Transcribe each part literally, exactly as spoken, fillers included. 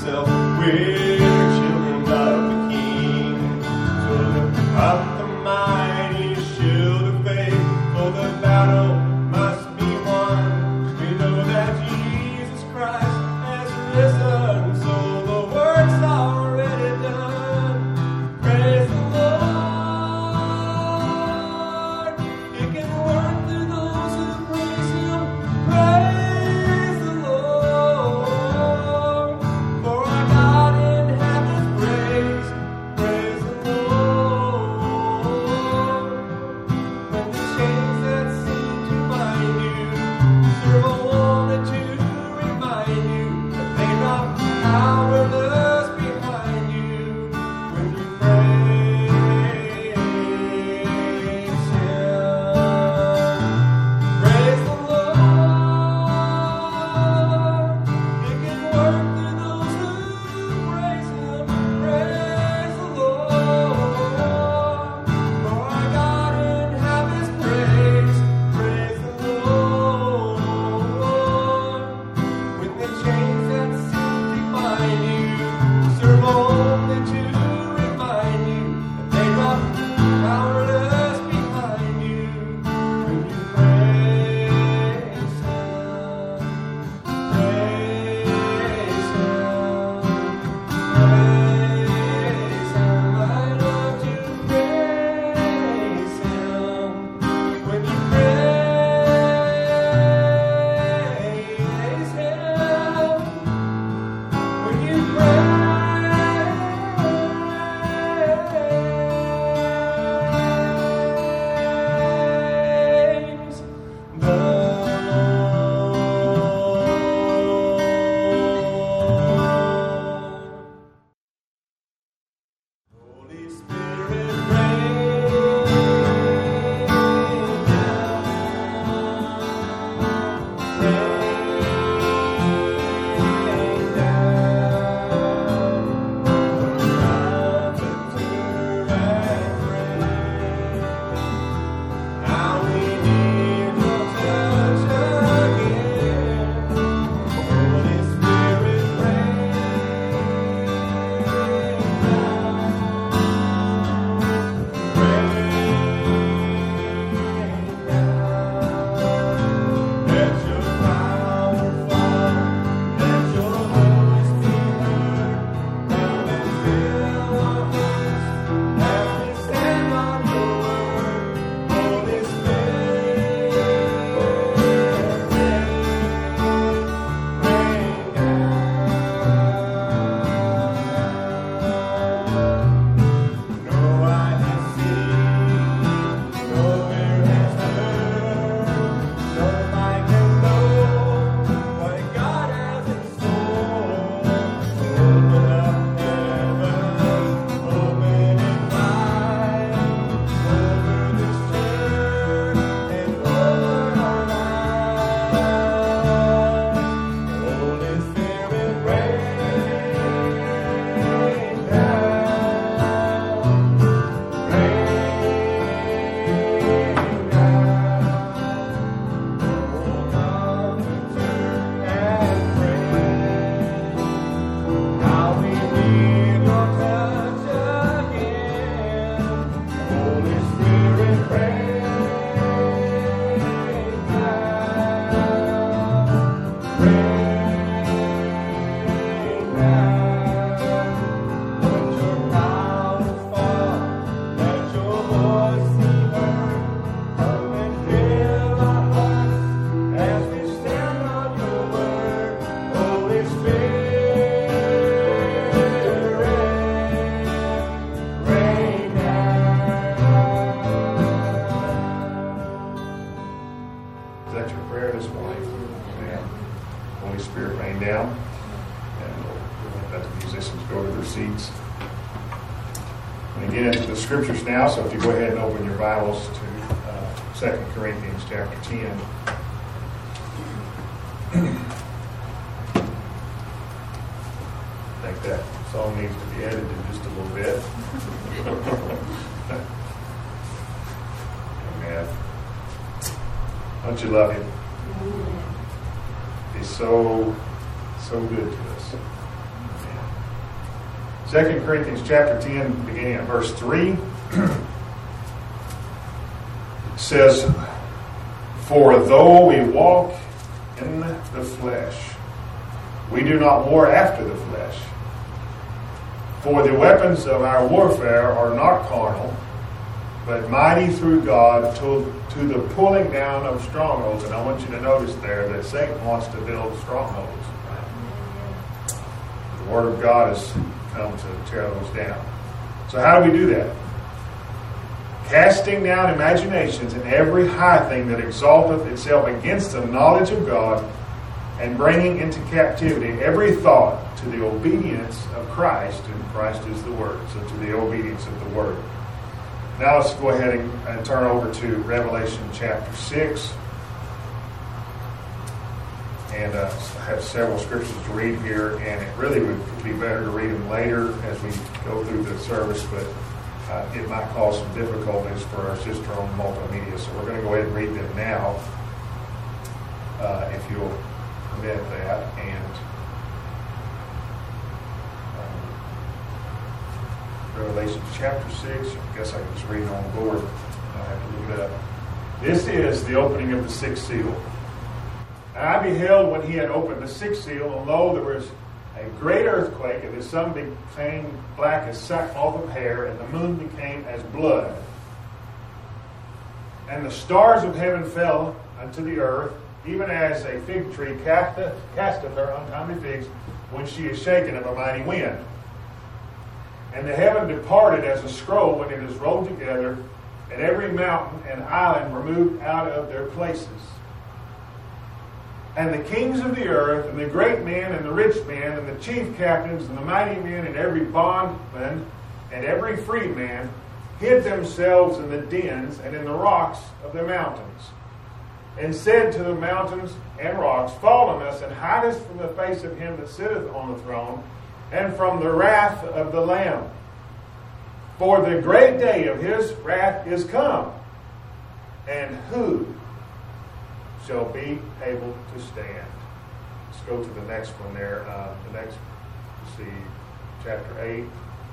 yourself. We're children of the King. So lift up the mighty shield of faith, for the battle must be won. We know that Jesus Christ has risen, so the work's already done. Praise the Lord. He can work through those who praise Him. Praise the Lord. For our God in heaven praise. Praise the Lord. When the chains that seem to bind you serve only to remind you that they not powerless behind you. When you praise Him, praise the Lord. He can work through those who praise Him. Praise the Lord. For our God in heaven's praise. Praise the Lord. When the chains that seem to bind you serve only to remind you that they are powerless behind you. When you praise Him, praise Him, praise Him. I love to praise Him. When you praise Him, when you praise the Lord. Holy Spirit, rain seats. And get into the scriptures now, so if you go ahead and open your Bibles to uh, Second Corinthians chapter ten. I think that song needs to be edited just a little bit. Amen. Don't you love him? He's so, so good to us. Amen. Second Corinthians chapter ten, beginning at verse three, says, "For though we walk in the flesh, we do not war after the flesh. For the weapons of our warfare are not carnal, but mighty through God to, to the pulling down of strongholds." And I want you to notice there that Satan wants to build strongholds. The Word of God has come to tear those down. So how do we do that? "Casting down imaginations and every high thing that exalteth itself against the knowledge of God, and bringing into captivity every thought to the obedience of Christ," and Christ is the Word, so to the obedience of the Word. Now let's go ahead and, and turn over to Revelation chapter six. And uh, I have several scriptures to read here, and it really would be better to read them later as we go through the service, but uh, it might cause some difficulties for our sister on multimedia. So we're going to go ahead and read them now, uh, if you'll permit that. And um, Revelation chapter six, I guess I can just read it on the board. I have to look it up. This is the opening of the sixth seal. "And I beheld when he had opened the sixth seal, and lo, there was a great earthquake, and the sun became black as sackcloth of hair, and the moon became as blood. And the stars of heaven fell unto the earth, even as a fig tree casteth, casteth her untimely figs when she is shaken of a mighty wind. And the heaven departed as a scroll when it is rolled together, and every mountain and island removed out of their places. And the kings of the earth, and the great men, and the rich men, and the chief captains, and the mighty men, and every bondman, and every freedman, hid themselves in the dens and in the rocks of the mountains, and said to the mountains and rocks, Fall on us, and hide us from the face of him that sitteth on the throne, and from the wrath of the Lamb. For the great day of his wrath is come, and who shall be able to stand?" Let's go to the next one there. Uh, the next, let's see, chapter eight.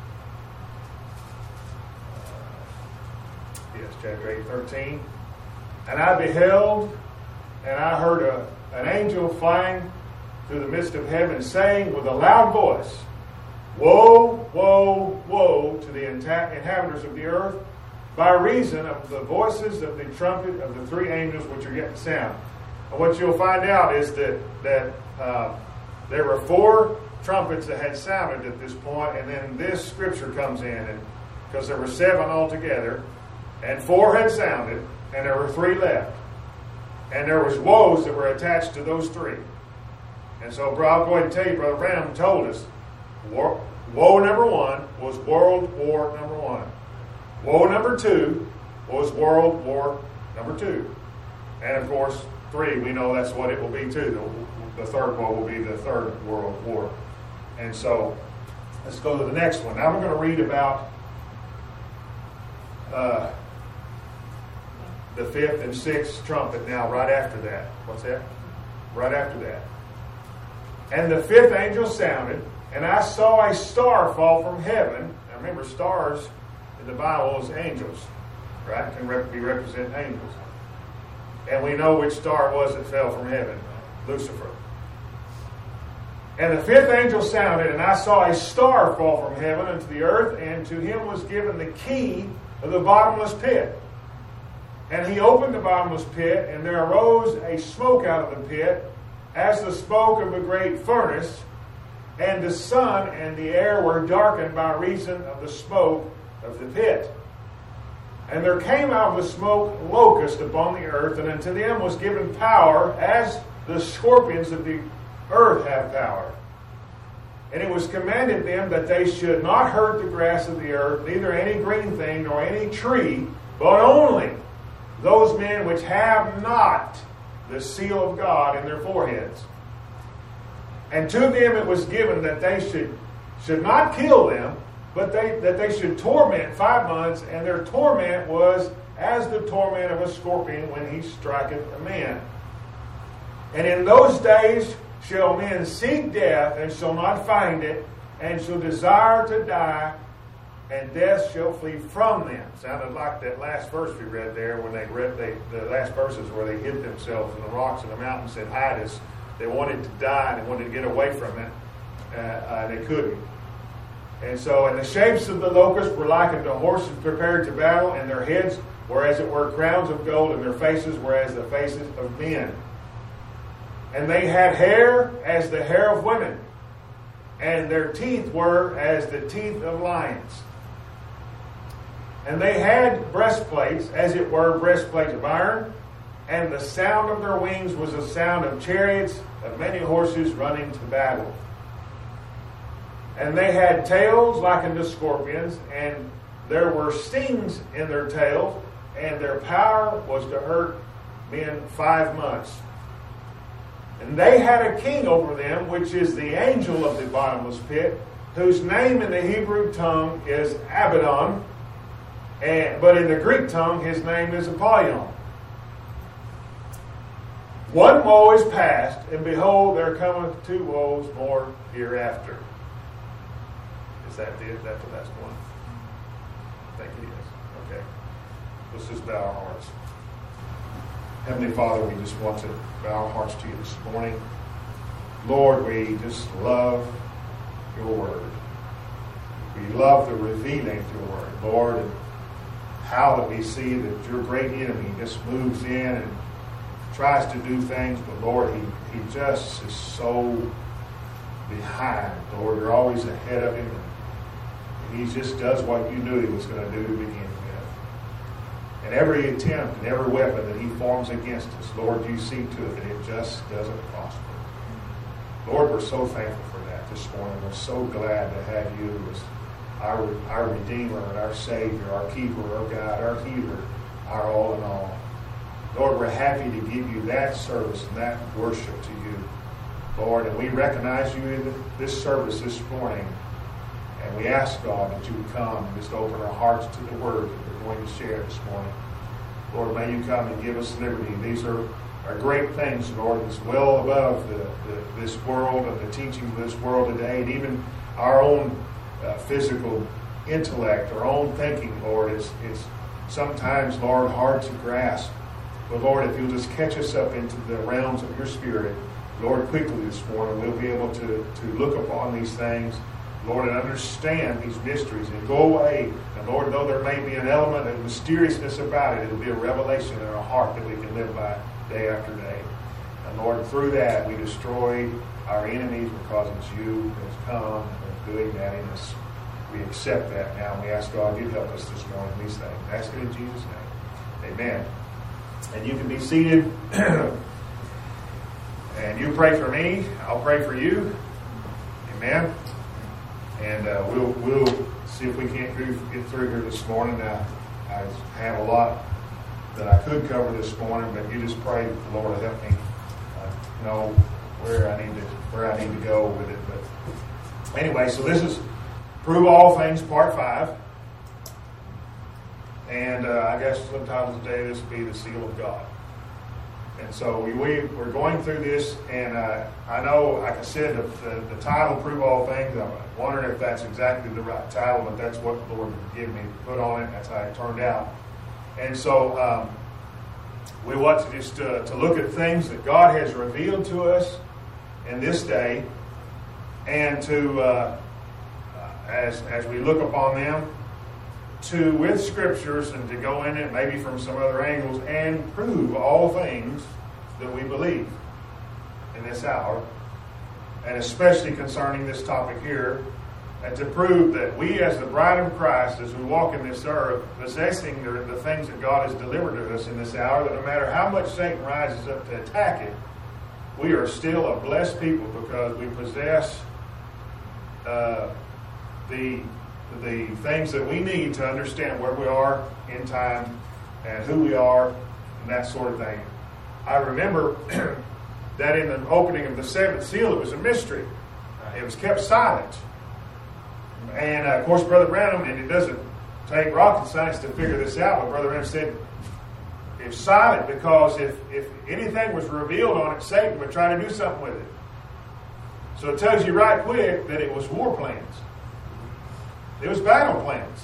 Uh, yes, chapter eight, thirteen. "And I beheld, and I heard a, an angel flying through the midst of heaven, saying with a loud voice, Woe, woe, woe to the inhabitants of the earth, by reason of the voices of the trumpet of the three angels which are yet to sound." And what you'll find out is that that uh, there were four trumpets that had sounded at this point, and then this scripture comes in, and because there were seven altogether, and four had sounded, and there were three left, and there was woes that were attached to those three. And so, bro, I'll go ahead and tell you, Brother Branham told us, war, woe number one was World War number one. Woe number two was World War number two. And of course, three, we know that's what it will be too. The, the third woe will be the third World War. And so, let's go to the next one. Now we're going to read about uh, the fifth and sixth trumpet now, right after that. What's that? Right after that. "And the fifth angel sounded, and I saw a star fall from heaven." Now remember, stars in the Bible is angels, right? Can rep- be representing angels. And we know which star it was that fell from heaven, Lucifer. "And the fifth angel sounded, and I saw a star fall from heaven unto the earth, and to him was given the key of the bottomless pit. And he opened the bottomless pit, and there arose a smoke out of the pit, as the smoke of a great furnace, and the sun and the air were darkened by reason of the smoke of the pit. And there came out of the smoke locusts upon the earth, and unto them was given power, as the scorpions of the earth have power. And it was commanded them that they should not hurt the grass of the earth, neither any green thing, nor any tree, but only those men which have not the seal of God in their foreheads. And to them it was given that they should, should not kill them, but they, that they should torment five months, and their torment was as the torment of a scorpion when he striketh a man. And in those days shall men seek death, and shall not find it, and shall desire to die, and death shall flee from them. Sounded like that last verse we read there when they read they, the last verses where they hid themselves in the rocks and the mountain, said, hide us. They wanted to die and they wanted to get away from it. Uh, uh, they couldn't. And so, and the shapes of the locusts were likened to horses prepared to battle, and their heads were as it were crowns of gold, and their faces were as the faces of men. And they had hair as the hair of women, and their teeth were as the teeth of lions. And they had breastplates, as it were breastplates of iron, and the sound of their wings was the sound of chariots, of many horses running to battle. And they had tails like unto scorpions, and there were stings in their tails, and their power was to hurt men five months. And they had a king over them, which is the angel of the bottomless pit, whose name in the Hebrew tongue is Abaddon, and, but in the Greek tongue his name is Apollyon. One woe is past, and behold, there cometh two woes more hereafter. Is that the, that the last one? I think it is. Okay. Let's just bow our hearts. Heavenly Father, we just want to bow our hearts to you this morning. Lord, we just love your word. We love the revealing of your word, Lord, and how that we see that your great enemy just moves in and tries to do things, but Lord, he, he just is so behind. Lord, you're always ahead of him. And he just does what you knew he was going to do to begin with. And every attempt and every weapon that he forms against us, Lord, you see to it that it just doesn't prosper. Lord, we're so thankful for that this morning. We're so glad to have you as our, our Redeemer and our Savior, our Keeper, our God, our Healer, our all in all. Lord, we're happy to give you that service and that worship to you, Lord. And we recognize you in this service this morning. And we ask, God, that you would come and just open our hearts to the word that we're going to share this morning. Lord, may you come and give us liberty. These are, are great things, Lord. It's well above the, the, this world and the teaching of this world today, and even our own uh, physical intellect, our own thinking, Lord. It's, it's sometimes, Lord, hard to grasp. But Lord, if you'll just catch us up into the realms of your Spirit, Lord, quickly this morning, we'll be able to, to look upon these things, Lord, and understand these mysteries and go away. And Lord, though there may be an element of mysteriousness about it, it'll be a revelation in our heart that we can live by day after day. And Lord, through that, we destroy our enemies because it's you that's come and doing that in us. We accept that now, and we ask God, you help us this morning in these things. I ask it in Jesus' name. Amen. And you can be seated. And you pray for me. I'll pray for you. Amen. And uh, we'll we'll see if we can't get through here this morning. Uh, I have a lot that I could cover this morning, but you just pray that the Lord will help me uh, know where I need to where I need to go with it. But anyway, so this is Prove All Things, Part Five. And uh, I guess sometimes today this will be the seal of God. And so we, we, we're going through this, and uh, I know, like I said, the, the, the title, Prove All Things, I'm wondering if that's exactly the right title, but that's what the Lord gave me to put on it. That's how it turned out. And so um, we want to just uh, to look at things that God has revealed to us in this day, and to, uh, as as we look upon them, to, with scriptures, and to go in it maybe from some other angles and prove all things that we believe in this hour, and especially concerning this topic here, and to prove that we as the bride of Christ, as we walk in this earth, possessing the, the things that God has delivered to us in this hour, that no matter how much Satan rises up to attack it, we are still a blessed people because we possess uh, the the things that we need to understand where we are in time and who we are and that sort of thing. I remember that in the opening of the seventh seal, it was a mystery. Uh, it was kept silent. And, uh, of course, Brother Branham, and it doesn't take rocket science to figure this out, but Brother Branham said it's silent because if, if anything was revealed on it, Satan would try to do something with it. So it tells you right quick that it was war plans. It was battle plans.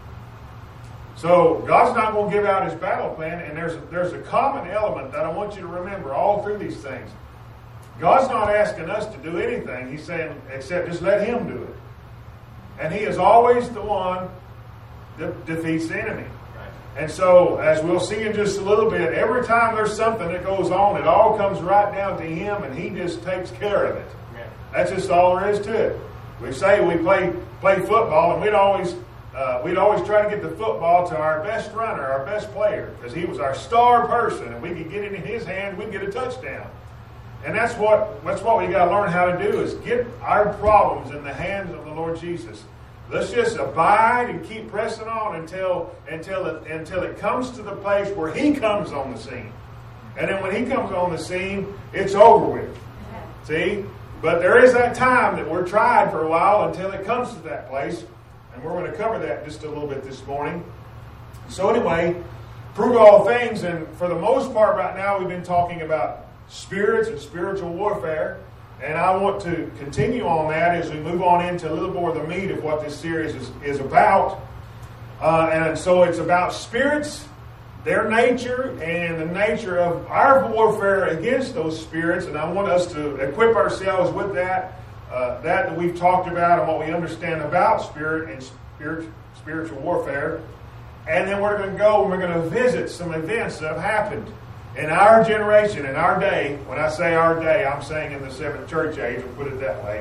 So God's not going to give out his battle plan, and there's a, there's a common element that I want you to remember all through these things. God's not asking us to do anything. He's saying, except just let him do it. And he is always the one that defeats the enemy. And so, as we'll see in just a little bit, every time there's something that goes on, it all comes right down to him, and he just takes care of it. Yeah. That's just all there is to it. We say we play play football, and we'd always uh, we'd always try to get the football to our best runner, our best player, because he was our star person, and we could get it in his hand, we'd get a touchdown. And that's what that's what we got to learn how to do, is get our problems in the hands of the Lord Jesus. Let's just abide and keep pressing on until until it until it comes to the place where he comes on the scene. And then when he comes on the scene, it's over with. See? But there is that time that we're tried for a while until it comes to that place. And we're going to cover that just a little bit this morning. So anyway, prove all things. And for the most part right now, we've been talking about spirits and spiritual warfare. And I want to continue on that as we move on into a little more of the meat of what this series is, is about. Uh, and so it's about spirits, their nature, and the nature of our warfare against those spirits. And I want us to equip ourselves with that, uh, that that we've talked about and what we understand about spirit and spirit, spiritual warfare. And then we're going to go and we're going to visit some events that have happened in our generation, in our day. When I say our day, I'm saying in the seventh church age, we'll put it that way.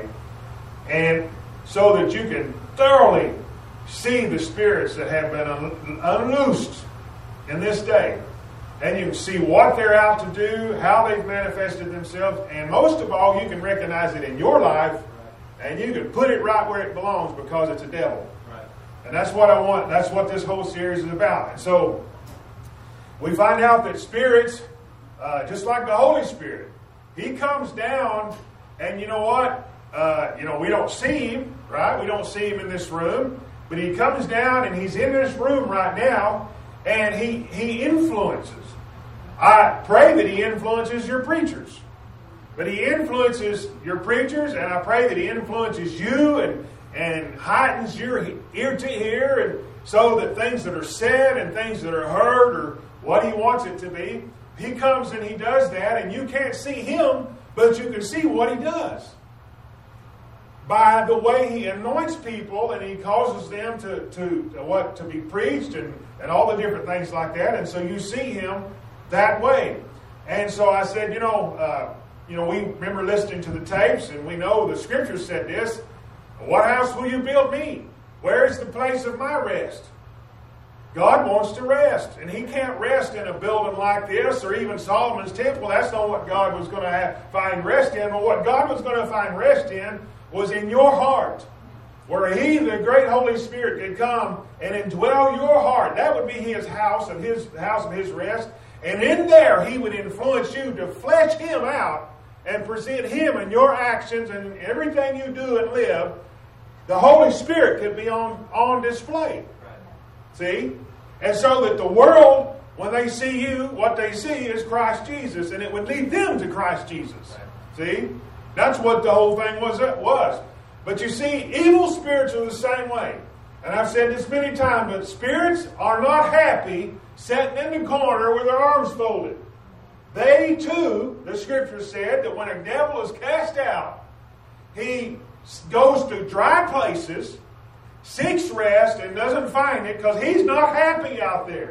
And so that you can thoroughly see the spirits that have been un- unloosed in this day. And you can see what they're out to do, how they've manifested themselves, and most of all, you can recognize it in your life, and you can put it right where it belongs because it's a devil. Right. And that's what I want. That's what this whole series is about. And so we find out that spirits, uh, just like the Holy Spirit, he comes down, and you know what? Uh, you know, we don't see him, right? We don't see him in this room, but he comes down, and he's in this room right now, and he he influences. I pray that he influences your preachers, but he influences your preachers, and I pray that he influences you and and heightens your ear to hear, and so that things that are said and things that are heard or what he wants it to be, he comes and he does that, and you can't see him, but you can see what he does. By the way he anoints people, and he causes them to, to, to what to be preached and, and all the different things like that, and so you see him that way. And so I said, you know, uh, you know, we remember listening to the tapes, and we know the scripture said this, what house will you build me? Where is the place of my rest? God wants to rest, and he can't rest in a building like this or even Solomon's temple. That's not what God was going to have, find rest in. But what God was going to find rest in was in your heart, where he, the great Holy Spirit, could come and indwell your heart. That would be his house and his house of his rest. And in there, he would influence you to flesh him out and present him in your actions and in everything you do and live. The Holy Spirit could be on, on display. See? And so that the world, when they see you, what they see is Christ Jesus, and it would lead them to Christ Jesus. See? That's what the whole thing was. was. But you see, evil spirits are the same way. And I've said this many times, but spirits are not happy sitting in the corner with their arms folded. They too, the scripture said, that when a devil is cast out, he goes to dry places, seeks rest, and doesn't find it because he's not happy out there.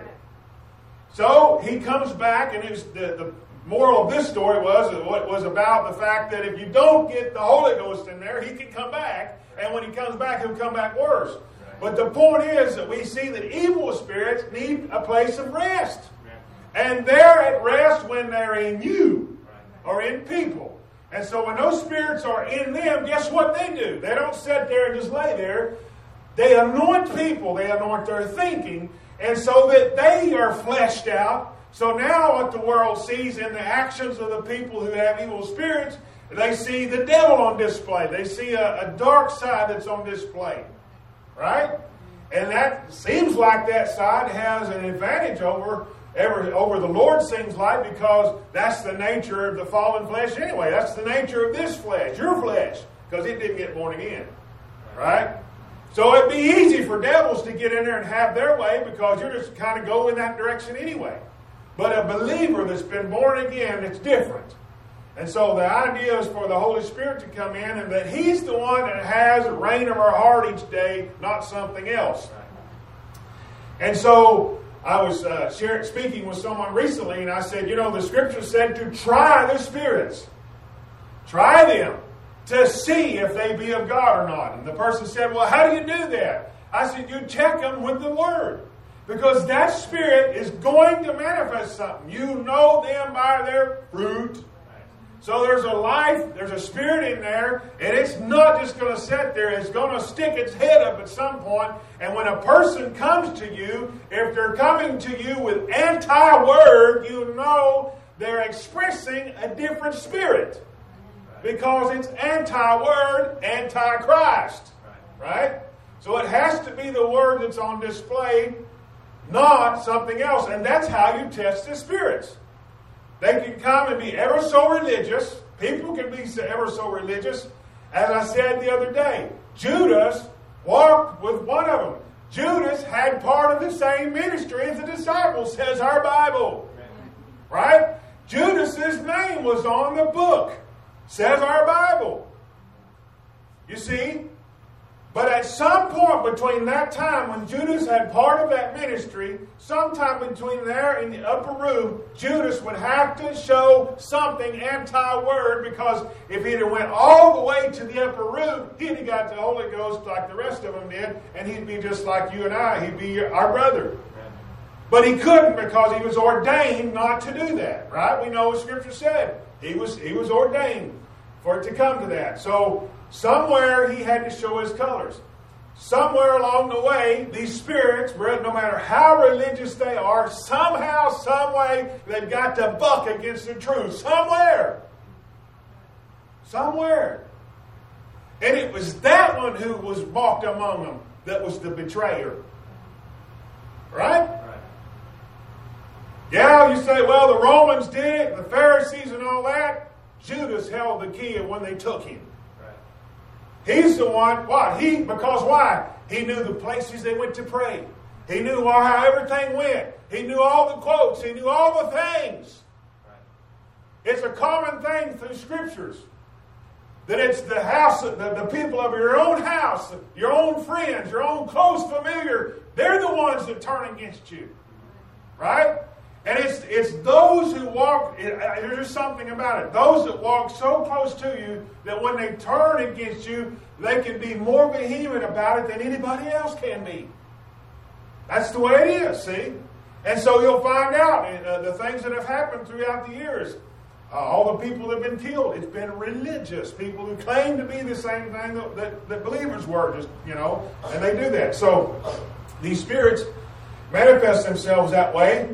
So he comes back, and it was the, the moral of this story was what was about the fact that if you don't get the Holy Ghost in there, he can come back, and when he comes back, he'll come back worse. Right. But the point is that we see that evil spirits need a place of rest. Right. And they're at rest when they're in you or in people. And so when those spirits are in them, guess what they do? They don't sit there and just lay there. They anoint people. They anoint their thinking. And so that they are fleshed out. So now what the world sees in the actions of the people who have evil spirits, they see the devil on display. They see a, a dark side that's on display. Right? And that seems like that side has an advantage over ever over the Lord seems like, because that's the nature of the fallen flesh anyway. That's the nature of this flesh, your flesh, because it didn't get born again. Right? So it'd be easy for devils to get in there and have their way, because you're just kind of go in that direction anyway. But a believer that's been born again, it's different. And so the idea is for the Holy Spirit to come in, and that He's the one that has the reign of our heart each day, not something else. And so I was uh, sharing, speaking with someone recently, and I said, you know, the Scripture said to try the spirits. Try them to see if they be of God or not. And the person said, well, how do you do that? I said, you check them with the Word. Because that spirit is going to manifest something. You know them by their fruit. So there's a life, there's a spirit in there, and it's not just going to sit there. It's going to stick its head up at some point. And when a person comes to you, if they're coming to you with anti-word, you know they're expressing a different spirit. Because it's anti-word, anti-Christ. Right? So it has to be the word that's on display, not something else. And that's how you test the spirits. They can come and be ever so religious. People can be ever so religious. As I said the other day, Judas walked with one of them. Judas had part of the same ministry as the disciples, says our Bible. Right? Judas's name was on the book, says our Bible. You see? But at some point between that time when Judas had part of that ministry, sometime between there in the upper room, Judas would have to show something anti-word, because if he'd have went all the way to the upper room, he'd have got the Holy Ghost like the rest of them did, and he'd be just like you and I. He'd be our brother. But he couldn't, because he was ordained not to do that. Right? We know what Scripture said. He was, he was ordained for it to come to that. So somewhere he had to show his colors. Somewhere along the way, these spirits, no matter how religious they are, somehow, some way, they've got to buck against the truth. Somewhere. Somewhere. And it was that one who was mocked among them that was the betrayer. Right? Right. Yeah, you say, well, the Romans did it, the Pharisees and all that. Judas held the key of when they took him. He's the one, what? He, because why? He knew the places they went to pray. He knew how everything went. He knew all the quotes. He knew all the things. Right. It's a common thing through Scriptures that it's the house, the, the people of your own house, your own friends, your own close familiar, they're the ones that turn against you. Right? And it's it's those who walk, it, there's something about it, those that walk so close to you that when they turn against you, they can be more vehement about it than anybody else can be. That's the way it is, see? And so you'll find out uh, the things that have happened throughout the years. Uh, all the people that have been killed, it's been religious people who claim to be the same thing that, that, that believers were, just, you know, and they do that. So these spirits manifest themselves that way.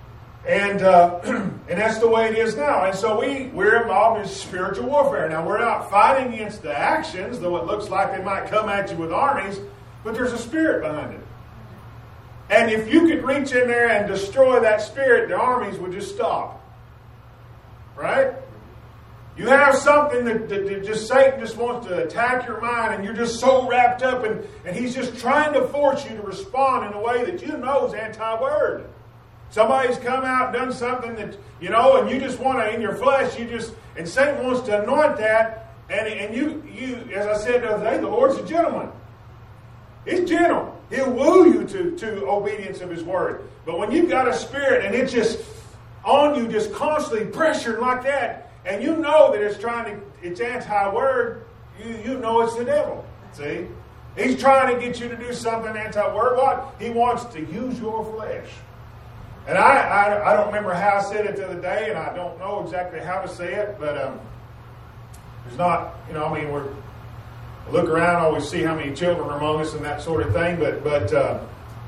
And uh, and that's the way it is now. And so we, we're involved in spiritual warfare. Now, we're not fighting against the actions, though it looks like they might come at you with armies, but there's a spirit behind it. And if you could reach in there and destroy that spirit, the armies would just stop. Right? You have something that, that, that just Satan just wants to attack your mind, and you're just so wrapped up, and, and he's just trying to force you to respond in a way that you know is anti-word. Somebody's come out and done something that, you know, and you just want to, in your flesh, you just, and Satan wants to anoint that, and, and you, you, as I said the other day, the Lord's a gentleman. He's gentle. He'll woo you to, to obedience of His Word. But when you've got a spirit and it's just on you, just constantly pressured like that, and you know that it's trying to, it's anti-word, you, you know it's the devil. See? He's trying to get you to do something anti-word. What? He wants to use your flesh. And I, I I don't remember how I said it the other day, and I don't know exactly how to say it, but um, there's not, you know, I mean, we're we look around, always see how many children are among us and that sort of thing, but but uh,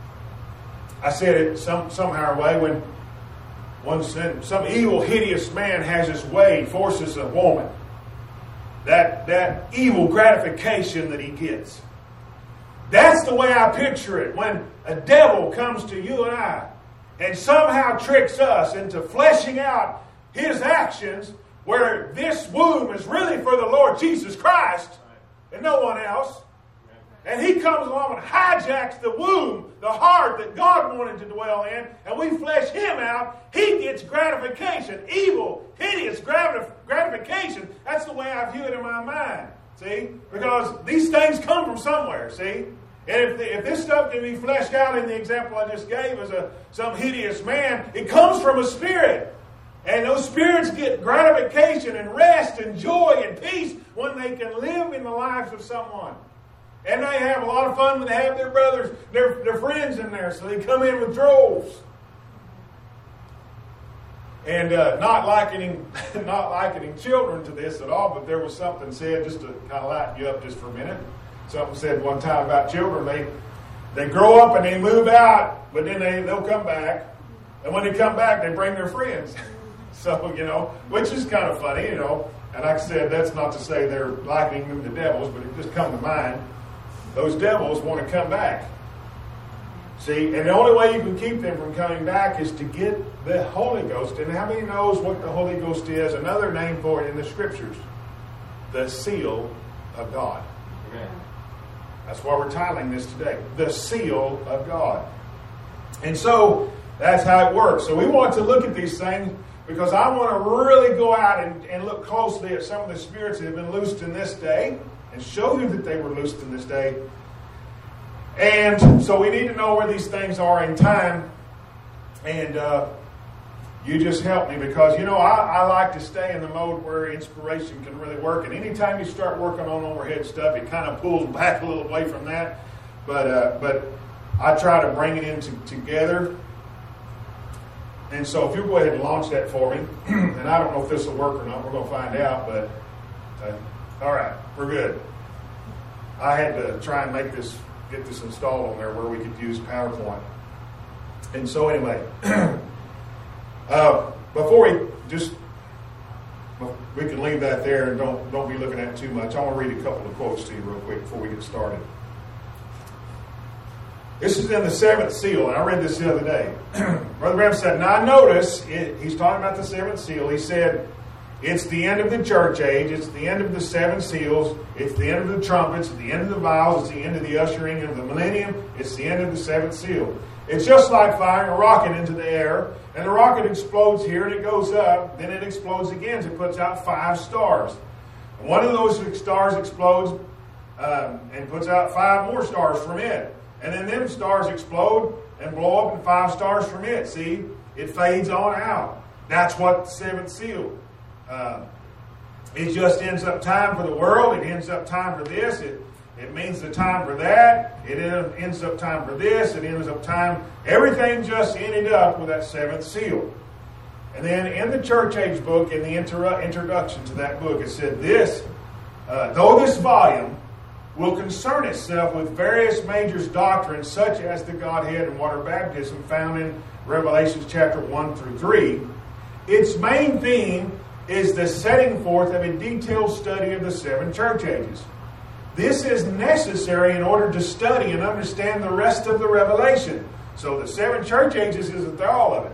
I said it some somehow or way when one said, some evil, hideous man has his way, forces a woman. That that evil gratification that he gets. That's the way I picture it. When a devil comes to you and I, and somehow tricks us into fleshing out his actions, where this womb is really for the Lord Jesus Christ and no one else. And he comes along and hijacks the womb, the heart that God wanted to dwell in, and we flesh him out. He gets gratification, evil, hideous gratif- gratification. That's the way I view it in my mind, see? Because these things come from somewhere, see? And if, the, if this stuff can be fleshed out in the example I just gave as a some hideous man, it comes from a spirit. And those spirits get gratification and rest and joy and peace when they can live in the lives of someone. And they have a lot of fun when they have their brothers, their, their friends in there, so they come in with droves. And uh, not likening, not likening children to this at all, but there was something said, just to kind of lighten you up just for a minute. Something said one time about children. They they grow up and they move out, but then they, they'll come back. And when they come back, they bring their friends. So, you know, which is kind of funny, you know. And like I said, that's not to say they're likening them to devils, but it just come to mind. Those devils want to come back. See, and the only way you can keep them from coming back is to get the Holy Ghost. And how many knows what the Holy Ghost is? Another name for it in the Scriptures. The seal of God. Amen. That's why we're titling this today. The seal of God. And so, that's how it works. So we want to look at these things because I want to really go out and, and look closely at some of the spirits that have been loosed in this day and show you that they were loosed in this day. And so we need to know where these things are in time. And uh, you just help me because, you know, I, I like to stay in the mode where inspiration can really work. And anytime you start working on overhead stuff, it kind of pulls back a little away from that. But uh, but I try to bring it in to, together. And so if you'll go ahead and launch that for me. And I don't know if this will work or not. We're going to find out. But uh, all right, we're good. I had to try and make this, get this installed on there where we could use PowerPoint. And so anyway, uh, before we just, we can leave that there and don't don't be looking at it too much. I want to read a couple of quotes to you real quick before we get started. This is in the seventh seal, and I read this the other day. Brother Branham said, now notice, it, he's talking about the seventh seal. He said, it's the end of the church age. It's the end of the seven seals. It's the end of the trumpets. It's the end of the vials. It's the end of the ushering of the millennium. It's the end of the seventh seal. It's just like firing a rocket into the air, and the rocket explodes here, and it goes up. Then it explodes again. So it puts out five stars. And one of those stars explodes um, and puts out five more stars from it. And then them stars explode and blow up, and five stars from it. See, it fades on out. That's what the seventh seal. Uh, it just ends up time for the world. It ends up time for this. It it means the time for that. It ends up time for this. It ends up time. Everything just ended up with that seventh seal. And then in the church age book, in the inter- introduction to that book, it said this, uh, though this volume will concern itself with various major doctrines such as the Godhead and water baptism found in Revelation chapter one through three, its main theme is the setting forth of a detailed study of the seven church ages. This is necessary in order to study and understand the rest of the Revelation. So the seven church ages isn't all of it.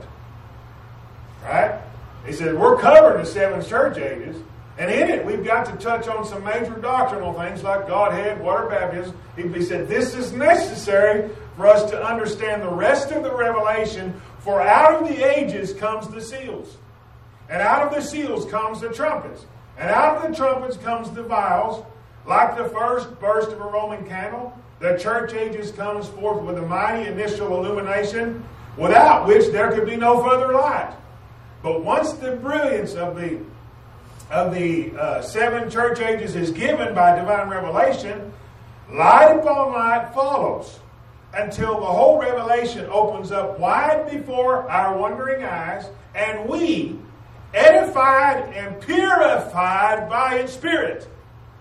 Right? He said, we're covering the seven church ages. And in it, we've got to touch on some major doctrinal things like Godhead, water baptism. He said, this is necessary for us to understand the rest of the Revelation, for out of the ages comes the seals. And out of the seals comes the trumpets. And out of the trumpets comes the vials. Like the first burst of a Roman candle, the church ages comes forth with a mighty initial illumination, without which there could be no further light. But once the brilliance of the of the uh, seven church ages is given by divine revelation, light upon light follows until the whole revelation opens up wide before our wondering eyes, and we, edified and purified by its Spirit.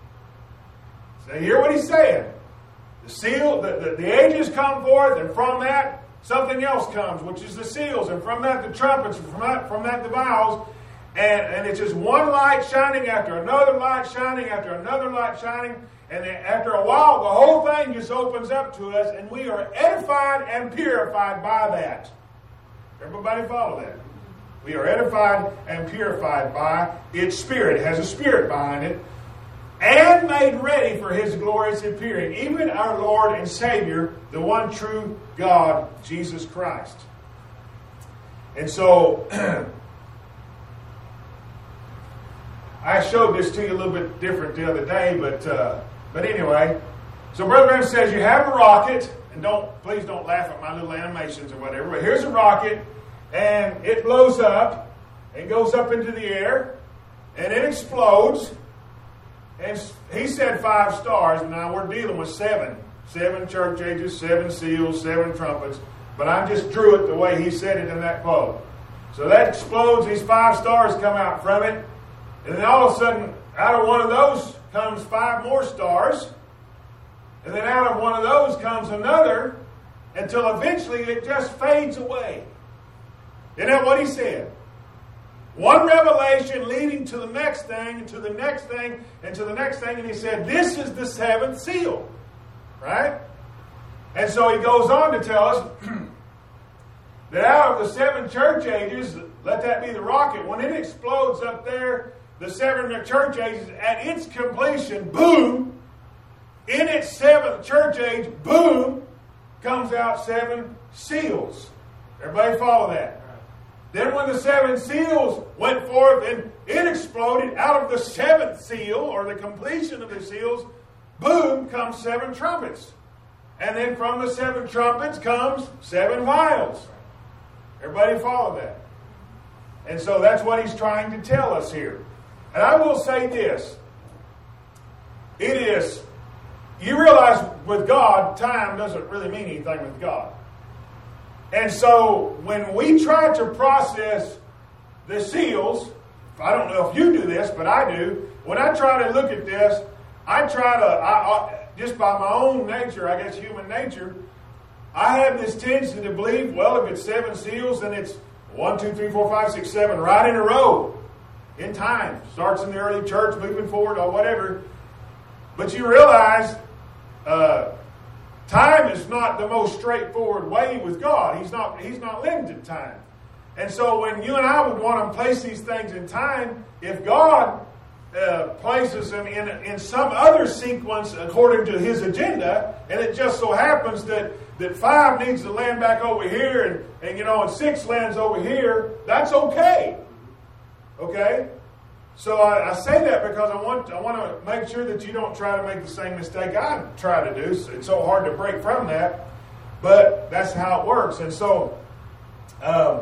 So hear what he's saying. The seal, the, the, the ages come forth, and from that something else comes, which is the seals, and from that the trumpets, and from that, from that the vials. And, and it's just one light shining after another light shining after another light shining. And then after a while, the whole thing just opens up to us, and we are edified and purified by that. Everybody follow that? We are edified and purified by its Spirit. It has a Spirit behind it. And made ready for His glorious appearing. Even our Lord and Savior, the one true God, Jesus Christ. And so, I showed this to you a little bit different the other day, but uh, but anyway. So Brother Branham says you have a rocket, and don't please don't laugh at my little animations or whatever, but here's a rocket, and it blows up, and goes up into the air, and it explodes. And he said five stars, and now we're dealing with seven. Seven church ages, seven seals, seven trumpets. But I just drew it the way he said it in that quote. So that explodes, these five stars come out from it. And then all of a sudden, out of one of those comes five more stars. And then out of one of those comes another, until eventually it just fades away. Isn't that what he said? One revelation leading to the next thing, and to the next thing, and to the next thing. And he said, this is the seventh seal. Right? And so he goes on to tell us that out of the seven church ages, let that be the rocket, when it explodes up there, the seven church ages, at its completion, boom, in its seventh church age, boom, comes out seven seals. Everybody follow that? Then when the seven seals went forth and it exploded, out of the seventh seal, or the completion of the seals, boom, comes seven trumpets. And then from the seven trumpets comes seven vials. Everybody follow that? And so that's what he's trying to tell us here. And I will say this. It is, you realize with God, time doesn't really mean anything with God. And so when we try to process the seals, I don't know if you do this, but I do. When I try to look at this, I try to, I, I, just by my own nature, I guess human nature, I have this tendency to believe, well, if it's seven seals, then it's one, two, three, four, five, six, seven, right in a row, in time. Starts in the early church, moving forward, or whatever. But you realize, uh, time is not the most straightforward way with God. He's not, he's not limited time. And so when you and I would want to place these things in time, if God uh, places them in, in some other sequence according to His agenda, and it just so happens that, that five needs to land back over here, and, and you know, and six lands over here, that's okay. Okay? So I, I say that because I want I want to make sure that you don't try to make the same mistake I try to do. It's so hard to break from that, but that's how it works. And so, um,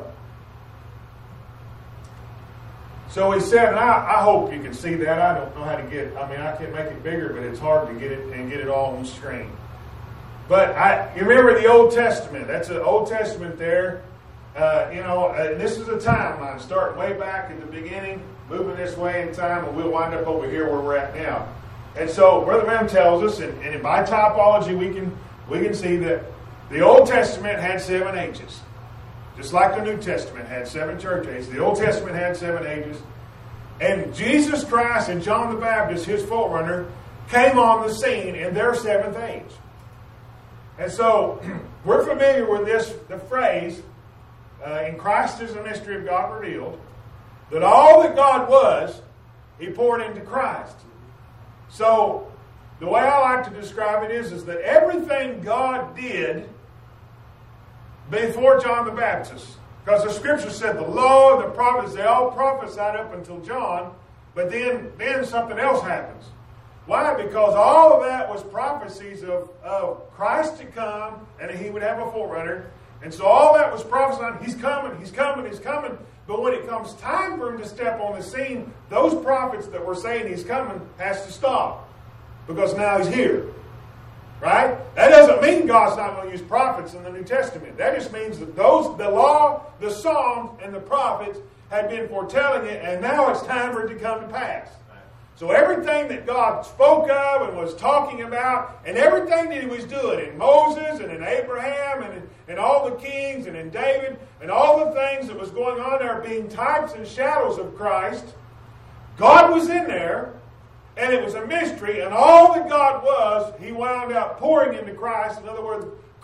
so he said, and I, I hope you can see that. I don't know how to get it. I mean, I can make it bigger, but it's hard to get it and get it all on the screen. But I, you remember the Old Testament? That's the Old Testament there. Uh, you know, uh, this is a timeline starting way back at the beginning, moving this way in time, and we'll wind up over here where we're at now. And so Brother Branham tells us, and, and by typology we can we can see that the Old Testament had seven ages. Just like the New Testament had seven church ages. The Old Testament had seven ages. And Jesus Christ and John the Baptist, his forerunner, came on the scene in their seventh age. And so we're familiar with this, the phrase, uh, in Christ is the mystery of God revealed, that all that God was, He poured into Christ. So, the way I like to describe it is, is that everything God did before John the Baptist, because the Scripture said the law, the prophets, they all prophesied up until John, but then, then something else happens. Why? Because all of that was prophecies of, of Christ to come, and He would have a forerunner. And so all that was prophesied, He's coming, He's coming, He's coming. But when it comes time for Him to step on the scene, those prophets that were saying He's coming has to stop. Because now He's here. Right? That doesn't mean God's not going to use prophets in the New Testament. That just means that those, the law, the Psalms, and the prophets had been foretelling it, and now it's time for it to come to pass. So everything that God spoke of and was talking about, and everything that He was doing in Moses and in Abraham and in, in all the kings and in David, and all the things that was going on there being types and shadows of Christ, God was in there, and it was a mystery, and all that God was, He wound up pouring into Christ. In other words,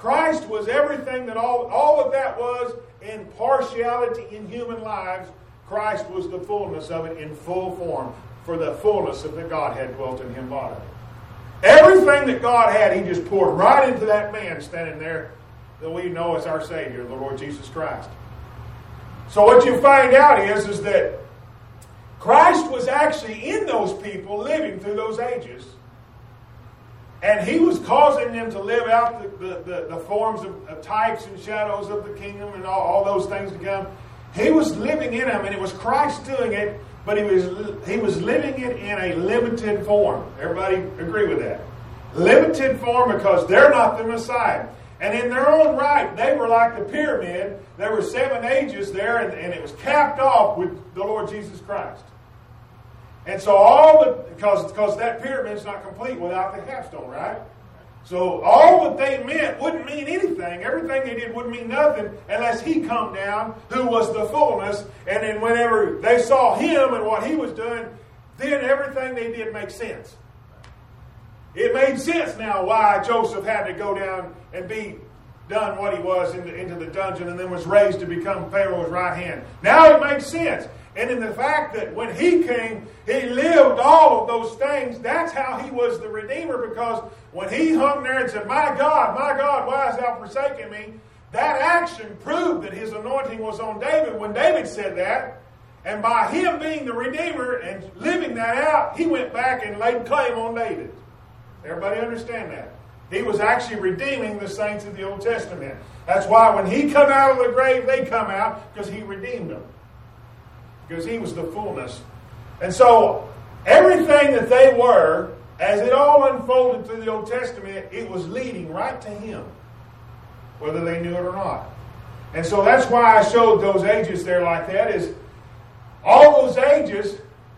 Christ was everything that all, all of that was in partiality in human lives. Christ was the fullness of it in full form, for the fullness of the Godhead dwelt in him bodily. Everything that God had, he just poured right into that man standing there that we know as our Savior, the Lord Jesus Christ. So what you find out is, is that Christ was actually in those people living through those ages. And he was causing them to live out the, the, the, the forms of, of types and shadows of the kingdom and all, all those things to come. He was living in them, and it was Christ doing it, but he was he was living it in a limited form. Everybody agree with that? Limited form, because they're not the Messiah. And in their own right, they were like the pyramid. There were seven ages there, and, and it was capped off with the Lord Jesus Christ. And so all the, because, because that pyramid's not complete without the capstone, right? So all that they meant wouldn't mean anything. Everything they did wouldn't mean nothing unless he come down, who was the fullness. And then whenever they saw him and what he was doing, then everything they did made sense. It made sense now why Joseph had to go down and be done what he was into, into the dungeon and then was raised to become Pharaoh's right hand. Now it makes sense. And in the fact that when he came, he lived all of those things. That's how he was the Redeemer, because when he hung there and said, "My God, my God, why hast thou forsaken me?" that action proved that his anointing was on David when David said that. And by him being the Redeemer and living that out, he went back and laid claim on David. Everybody understand that? He was actually redeeming the saints of the Old Testament. That's why when he come out of the grave, they come out, because he redeemed them. Because he was the fullness. And so, everything that they were, as it all unfolded through the Old Testament, it was leading right to him, whether they knew it or not. And so that's why I showed those ages there like that, is all those ages,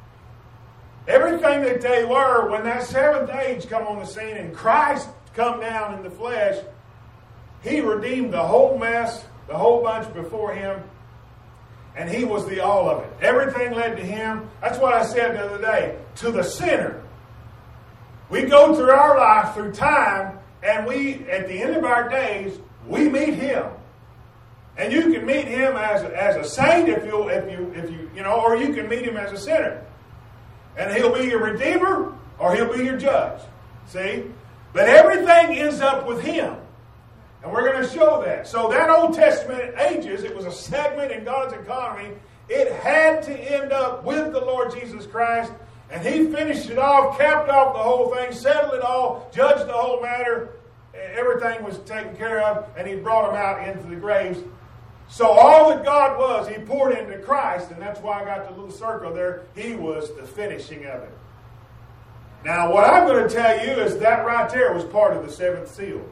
everything that they were, when that seventh age come on the scene and Christ come down in the flesh, he redeemed the whole mess, the whole bunch before him. And he was the all of it. Everything led to him. That's what I said the other day. To the sinner. We go through our life, through time, and we, at the end of our days, we meet him. And you can meet him as, as a saint if you, if you, if you, you know, or you can meet him as a sinner. And he'll be your redeemer, or he'll be your judge. See? But everything ends up with him. And we're going to show that. So that Old Testament ages, it was a segment in God's economy. It had to end up with the Lord Jesus Christ. And he finished it off, capped off the whole thing, settled it all, judged the whole matter. Everything was taken care of, and he brought them out into the graves. So all that God was, he poured into Christ, and that's why I got the little circle there. He was the finishing of it. Now, what I'm going to tell you is that right there was part of the seventh seal.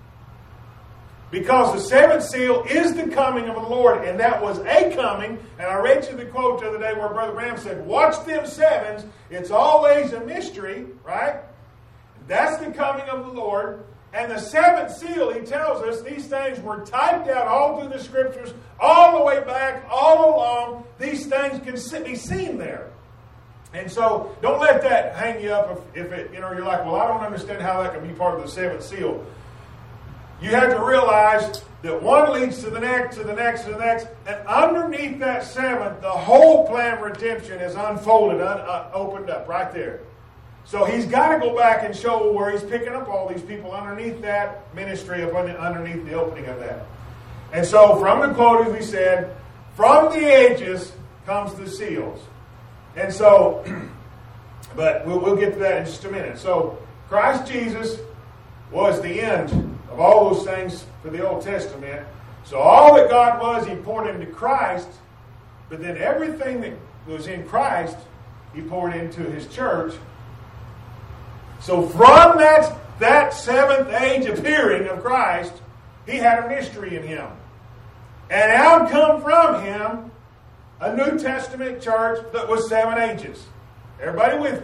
Because the seventh seal is the coming of the Lord, and that was a coming. And I read you the quote the other day where Brother Bram said, "Watch them sevens. It's always a mystery," right? That's the coming of the Lord. And the seventh seal, he tells us, these things were typed out all through the Scriptures, all the way back, all along. These things can be seen there. And so, don't let that hang you up if, if it, you know, you're like, "Well, I don't understand how that can be part of the seventh seal." You have to realize that one leads to the next, to the next, to the next, and underneath that seventh, the whole plan of redemption is unfolded, un, uh, opened up right there. So he's got to go back and show where he's picking up all these people underneath that ministry, of underneath the opening of that. And so from the quote, as we said, from the ages comes the seals. And so, but we'll, we'll get to that in just a minute. So Christ Jesus was the end of all those things for the Old Testament. So all that God was, he poured into Christ, but then everything that was in Christ, he poured into his church. So from that, that seventh age appearing of Christ, he had a mystery in him. And out come from him a New Testament church that was seven ages. Everybody with me?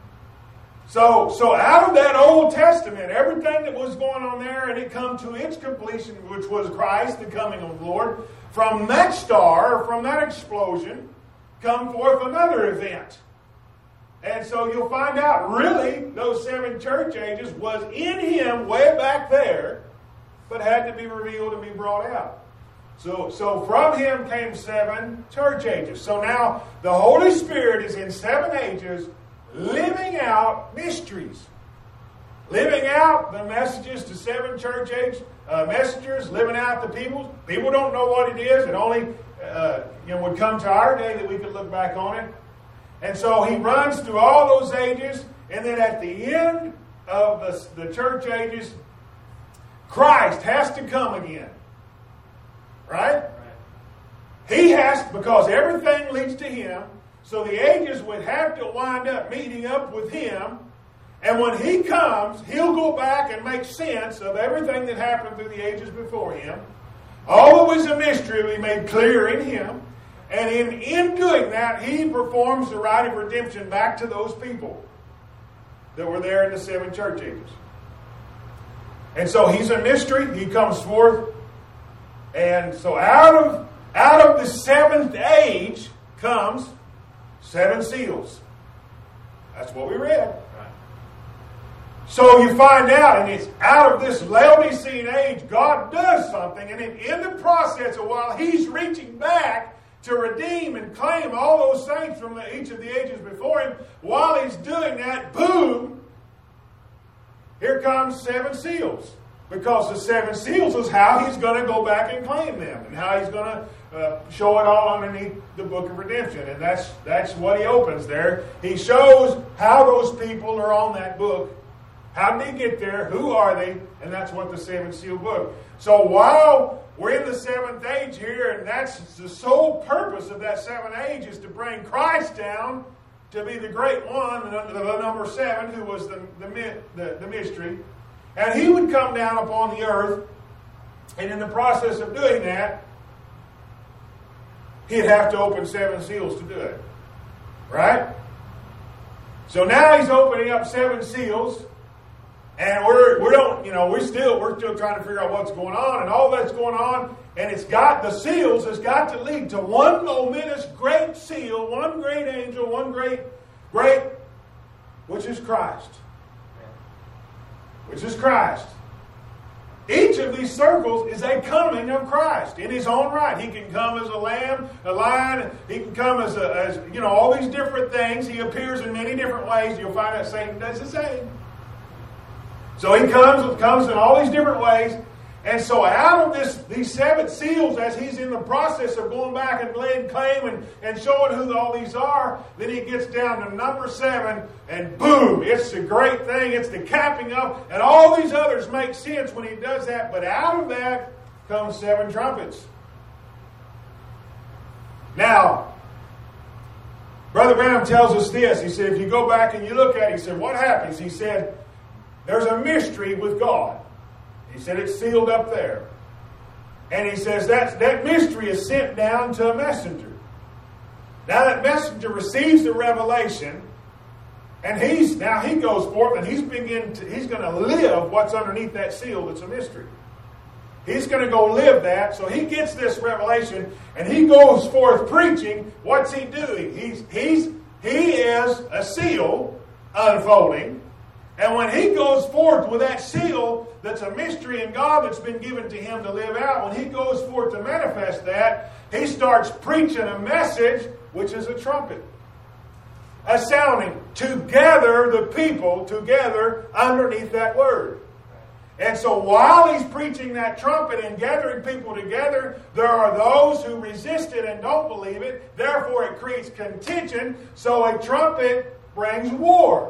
So, so out of that Old Testament, everything that was going on there, and it come to its completion, which was Christ, the coming of the Lord. From that star, from that explosion, come forth another event. And so you'll find out, really, those seven church ages was in him way back there, but had to be revealed and be brought out. So, so from him came seven church ages. So now the Holy Spirit is in seven ages living out mysteries. Living out the messages to seven church age uh, messengers, living out the people. People don't know what it is. It only uh, you know, would come to our day that we could look back on it. And so he runs through all those ages, and then at the end of the, the church ages, Christ has to come again. Right? Right? He has, because everything leads to him, so the ages would have to wind up meeting up with him. And when he comes, he'll go back and make sense of everything that happened through the ages before him. All that was a mystery will be made clear in him. And in, in doing that, he performs the rite of redemption back to those people that were there in the seven church ages. And so he's a mystery. He comes forth. And so out of, out of the seventh age comes seven seals. That's what we read. So you find out, and it's out of this Laodicean age, God does something, and in, in the process of while he's reaching back to redeem and claim all those saints from the, each of the ages before him, while he's doing that, boom, here comes seven seals. Because the seven seals is how he's going to go back and claim them, and how he's going to uh, show it all underneath the book of redemption. And that's, that's what he opens there. He shows how those people are on that book. How did they get there? Who are they? And that's what the seven seal book. So while we're in the seventh age here, and that's the sole purpose of that seventh age is to bring Christ down to be the great one, the number seven, who was the, the, the, the mystery. And he would come down upon the earth, and in the process of doing that, he'd have to open seven seals to do it. Right? So now he's opening up seven seals. And we're we don't you know we still we're still trying to figure out what's going on, and all that's going on, and it's got the seals has got to lead to one momentous great seal, one great angel, one great great, which is Christ, which is Christ. Each of these circles is a coming of Christ in his own right. He can come as a lamb, a lion. He can come as a as you know all these different things. He appears in many different ways. You'll find that Satan does the same. So he comes, comes in all these different ways. And so out of this, these seven seals, as he's in the process of going back and laying claim and, and showing who all these are, then he gets down to number seven, and boom, it's the great thing. It's the capping up. And all these others make sense when he does that. But out of that comes seven trumpets. Now, Brother Branham tells us this. He said, if you go back and you look at it, he said, what happens? He said, there's a mystery with God. He said it's sealed up there. And he says that, that mystery is sent down to a messenger. Now that messenger receives the revelation, and he's now he goes forth and he's begin to, he's going to live what's underneath that seal that's a mystery. He's going to go live that. So he gets this revelation and he goes forth preaching. What's he doing? He's he's he is a seal unfolding. And when he goes forth with that seal that's a mystery in God that's been given to him to live out, when he goes forth to manifest that, he starts preaching a message, which is a trumpet. A sounding to gather the people together underneath that word. And so while he's preaching that trumpet and gathering people together, there are those who resist it and don't believe it. Therefore it creates contention. So a trumpet brings war.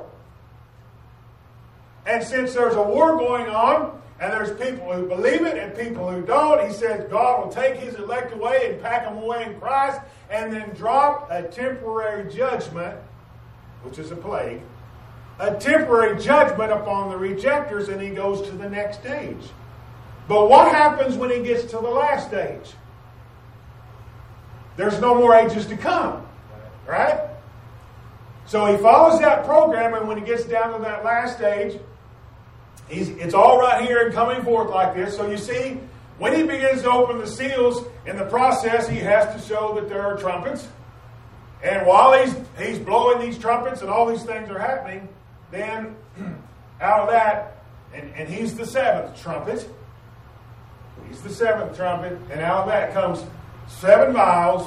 And since there's a war going on, and there's people who believe it and people who don't, he says God will take his elect away and pack them away in Christ, and then drop a temporary judgment, which is a plague, a temporary judgment upon the rejectors, and he goes to the next stage. But what happens when he gets to the last stage? There's no more ages to come, right? So he follows that program, and when he gets down to that last stage, He's, it's all right here and coming forth like this. So you see, when he begins to open the seals, in the process, he has to show that there are trumpets. And while he's, he's blowing these trumpets and all these things are happening, then out of that, and, and he's the seventh trumpet, He's the seventh trumpet, and out of that comes seven vials,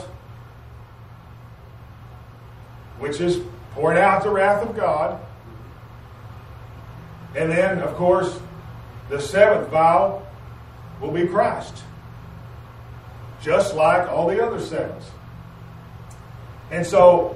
which is pouring out the wrath of God. And then, of course, the seventh vial will be Christ, just like all the other sevens. And so,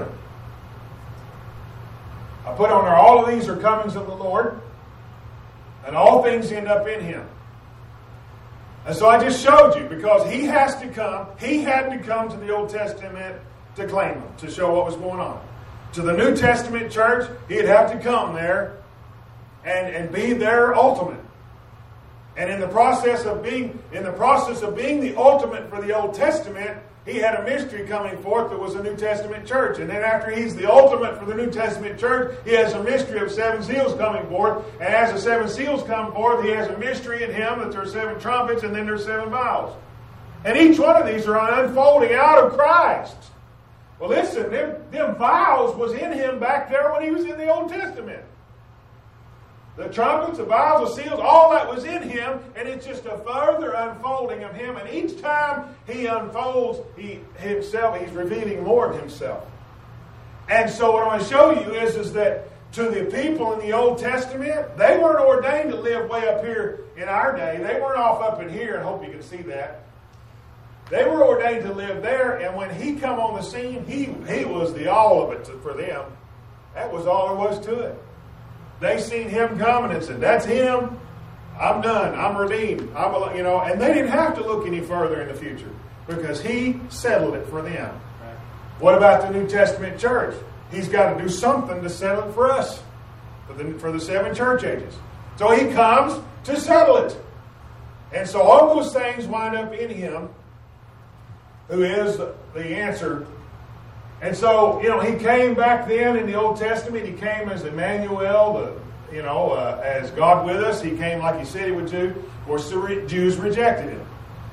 I put on there, all of these are comings of the Lord, and all things end up in Him. And so I just showed you, because He has to come, He had to come to the Old Testament to claim Him, to show what was going on. To the New Testament church, He'd have to come there and, and be their ultimate. And in the process of being in the process of being the ultimate for the Old Testament, He had a mystery coming forth that was a New Testament church. And then after He's the ultimate for the New Testament church, He has a mystery of seven seals coming forth. And as the seven seals come forth, He has a mystery in Him that there are seven trumpets and then there's seven vials. And each one of these are an unfolding out of Christ. Well, listen, them, them vials was in Him back there when He was in the Old Testament. The trumpets, the vials, the seals, all that was in Him, and it's just a further unfolding of Him. And each time He unfolds he, Himself, He's revealing more of Himself. And so what I want to show you is, is that to the people in the Old Testament, they weren't ordained to live way up here in our day. They weren't off up in here, and I hope you can see that. They were ordained to live there, and when He come on the scene, He, he was the all of it for them. That was all there was to it. They seen Him coming and said, that's Him. I'm done. I'm redeemed. I'm a, you know, and they didn't have to look any further in the future because He settled it for them. Right. What about the New Testament church? He's got to do something to settle it for us, for the, for the seven church ages. So He comes to settle it. And so all those things wind up in Him, who is the answer. And so, you know, He came back then in the Old Testament. He came as Emmanuel, the, you know, uh, as God with us. He came like He said He would do. Of course, the re- Jews rejected Him.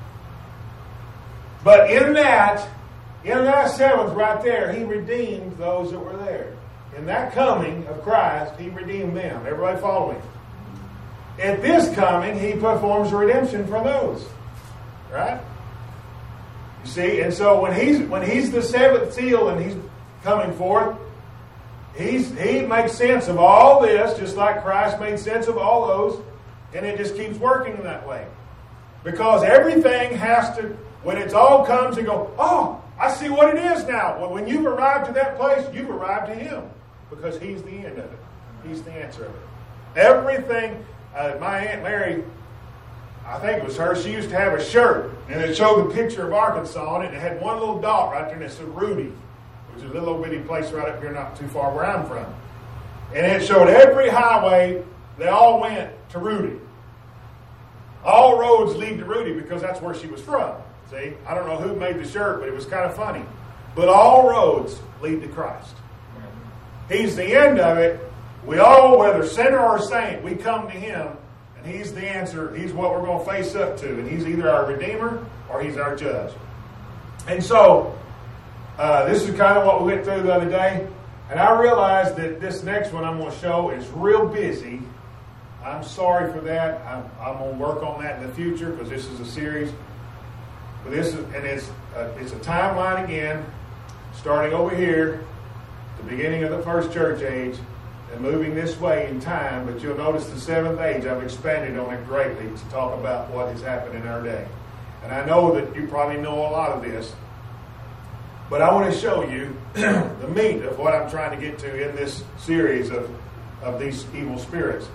But in that, in that seventh right there, He redeemed those that were there. In that coming of Christ, He redeemed them. Everybody follow me? At this coming, He performs redemption for those. Right? You see, and so when he's when he's the seventh seal and He's coming forth, he's he makes sense of all this, just like Christ made sense of all those, and it just keeps working that way. Because everything has to, when it all comes and go, oh, I see what it is now. Well, when you've arrived to that place, you've arrived to Him. Because He's the end of it. He's the answer of it. Everything, uh, my Aunt Mary, I think it was her, she used to have a shirt, and it showed the picture of Arkansas on it, and it had one little dot right there, and it said Rudy, which is a little bitty place right up here not too far where I'm from. And it showed every highway, they all went to Rudy. All roads lead to Rudy because that's where she was from. See, I don't know who made the shirt, but it was kind of funny. But all roads lead to Christ. He's the end of it. We all, whether sinner or saint, we come to Him. He's the answer. He's what we're going to face up to. And He's either our Redeemer or He's our Judge. And so, uh, this is kind of what we went through the other day. And I realized that this next one I'm going to show is real busy. I'm sorry for that. I'm, I'm going to work on that in the future because this is a series. But this is, and it's a, it's a timeline again, starting over here, the beginning of the first church age, and moving this way in time, but you'll notice the seventh age, I've expanded on it greatly to talk about what has happened in our day. And I know that you probably know a lot of this, but I want to show you the meat of what I'm trying to get to in this series of, of these evil spirits.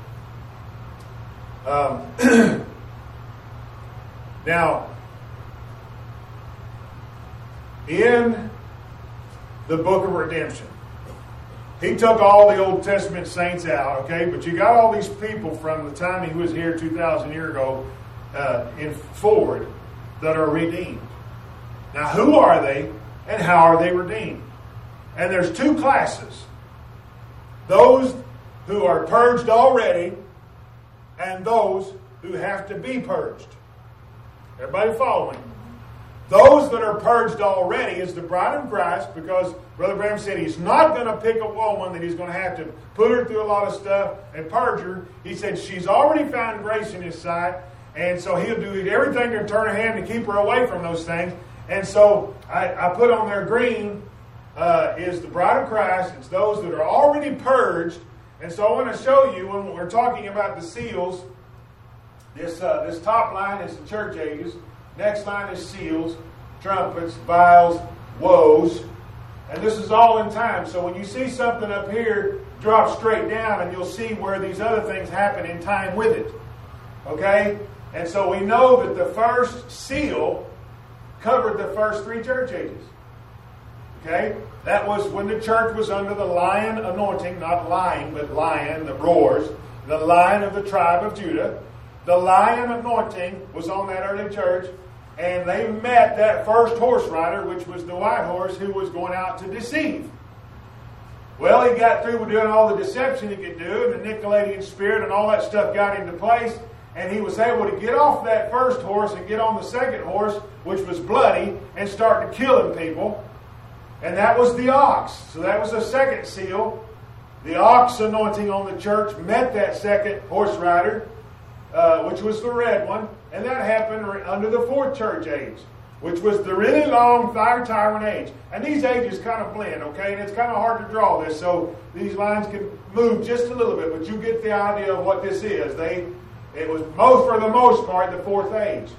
Um, now, in the book of redemption, He took all the Old Testament saints out, okay? But you got all these people from the time He was here two thousand years ago uh, in forward that are redeemed. Now, who are they and how are they redeemed? And there's two classes. Those who are purged already and those who have to be purged. Everybody following? Those that are purged already is the bride of Christ, because Brother Branham said He's not going to pick a woman that He's going to have to put her through a lot of stuff and purge her. He said she's already found grace in His sight, And so he'll do everything to turn her hand to keep her away from those things. And so I, I put on there green uh, is the bride of Christ. It's those that are already purged. And so I want to show you when we're talking about the seals, this, uh, this top line is the church ages. Next line is seals, trumpets, vials, woes. And this is all in time. So when you see something up here, drop straight down and you'll see where these other things happen in time with it. Okay? And so we know that the first seal covered the first three church ages. Okay? That was when the church was under the lion anointing, not lion, but lion, the roars, the lion of the tribe of Judah. The lion anointing was on that early church, and they met that first horse rider, which was the white horse, who was going out to deceive. Well, he got through with doing all the deception he could do, and the Nicolaitanian spirit and all that stuff got into place, and he was able to get off that first horse and get on the second horse, which was bloody, and start killing people. And that was the ox. So that was the second seal. The ox anointing on the church met that second horse rider, uh, which was the red one. And that happened under the fourth church age, which was the really long fire tyrant age. And these ages kind of blend, okay? And it's kind of hard to draw this, so these lines can move just a little bit, but you get the idea of what this is. They, it was most, for the most part, the fourth age.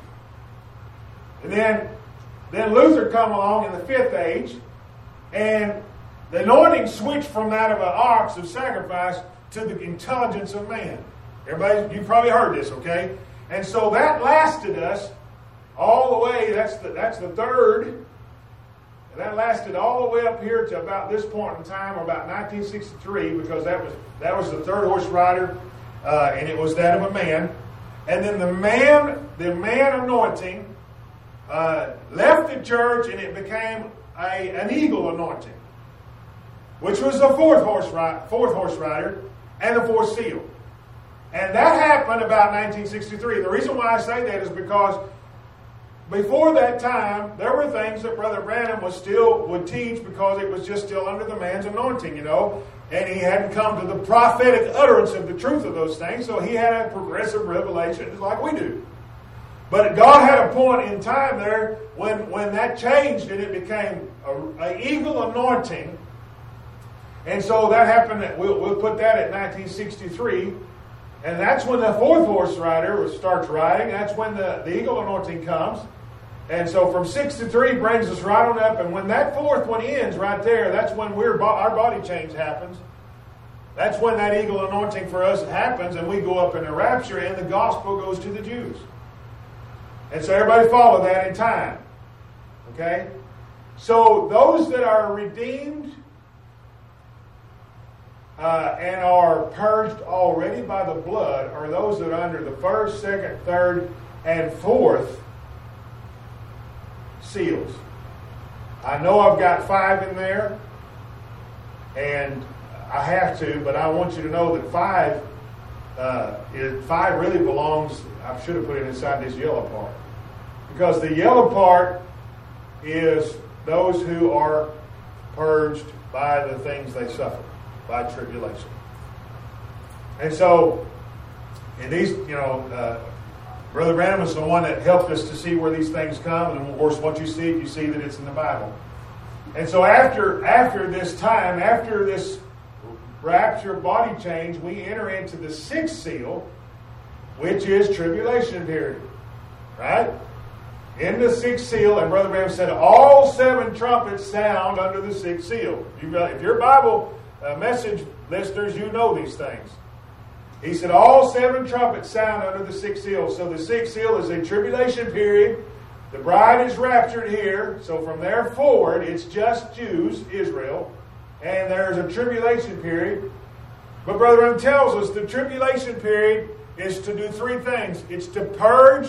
And then, then Luther come along in the fifth age, and the anointing switched from that of an ox of sacrifice to the intelligence of man. Everybody, you've probably heard this, okay? And so that lasted us all the way, that's the, that's the third, and that lasted all the way up here to about this point in time, or about nineteen sixty-three, because that was that was the third horse rider, uh, and it was that of a man. And then the man, the man anointing, uh, left the church, and it became a, an eagle anointing, which was the fourth horse, ri- fourth horse rider and the fourth seal. And that happened about nineteen sixty-three. The reason why I say that is because before that time, there were things that Brother Branham was still would teach because it was just still under the man's anointing, you know. And he hadn't come to the prophetic utterance of the truth of those things, so he had a progressive revelation just like we do. But God had a point in time there when, when that changed and it became an eagle anointing. And so that happened, at, we'll, we'll put that at nineteen sixty-three. And that's when the fourth horse rider starts riding. That's when the, the eagle anointing comes. And so from sixty-three brings us right on up. And when that fourth one ends right there, that's when we're our body change happens. That's when that eagle anointing for us happens, and we go up in the rapture, and the gospel goes to the Jews. And so everybody follow that in time. Okay? So those that are redeemed uh, and are purged already by the blood are those that are under the first, second, third, and fourth seals. I know I've got five in there, and I have to, but I want you to know that five, uh, is, five really belongs, I should have put it inside this yellow part. Because the yellow part is those who are purged by the things they suffer, by tribulation. And so, in these, you know, uh, Brother Branham is the one that helped us to see where these things come, and of course, once you see it, you see that it's in the Bible. And so, after after this time, after this rapture body change, we enter into the sixth seal, which is tribulation period, right? In the sixth seal, and Brother Branham said, all seven trumpets sound under the sixth seal. You've got, if you're Bible uh, message listeners, you know these things. He said, all seven trumpets sound under the sixth seal. So the sixth seal is a tribulation period. The bride is raptured here. So from there forward, it's just Jews, Israel. And there's a tribulation period. But Brother Branham tells us the tribulation period is to do three things. It's to purge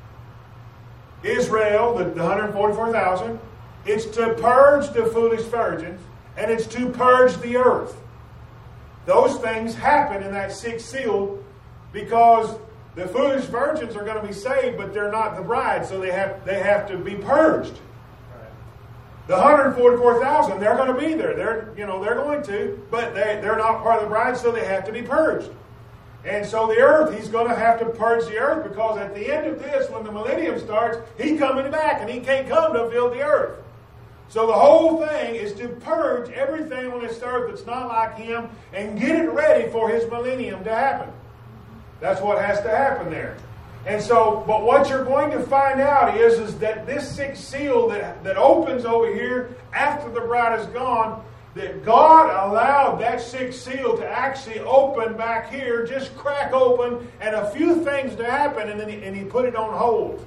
Israel, the, the one hundred forty-four thousand. It's to purge the foolish virgins. And it's to purge the earth. Those things happen in that sixth seal because the foolish virgins are going to be saved, but they're not the bride, so they have they have to be purged. The one hundred forty-four thousand, they're going to be there. They're you know they're going to, but they they're not part of the bride, so they have to be purged. And so the earth, he's going to have to purge the earth, because at the end of this, when the millennium starts, he's coming back, and he can't come to fill the earth. So the whole thing is to purge everything on this earth that's not like him and get it ready for his millennium to happen. That's what has to happen there. And so, but what you're going to find out is, is that this sixth seal that, that opens over here after the bride is gone, that God allowed that sixth seal to actually open back here, just crack open, and a few things to happen, and then he, and he put it on hold.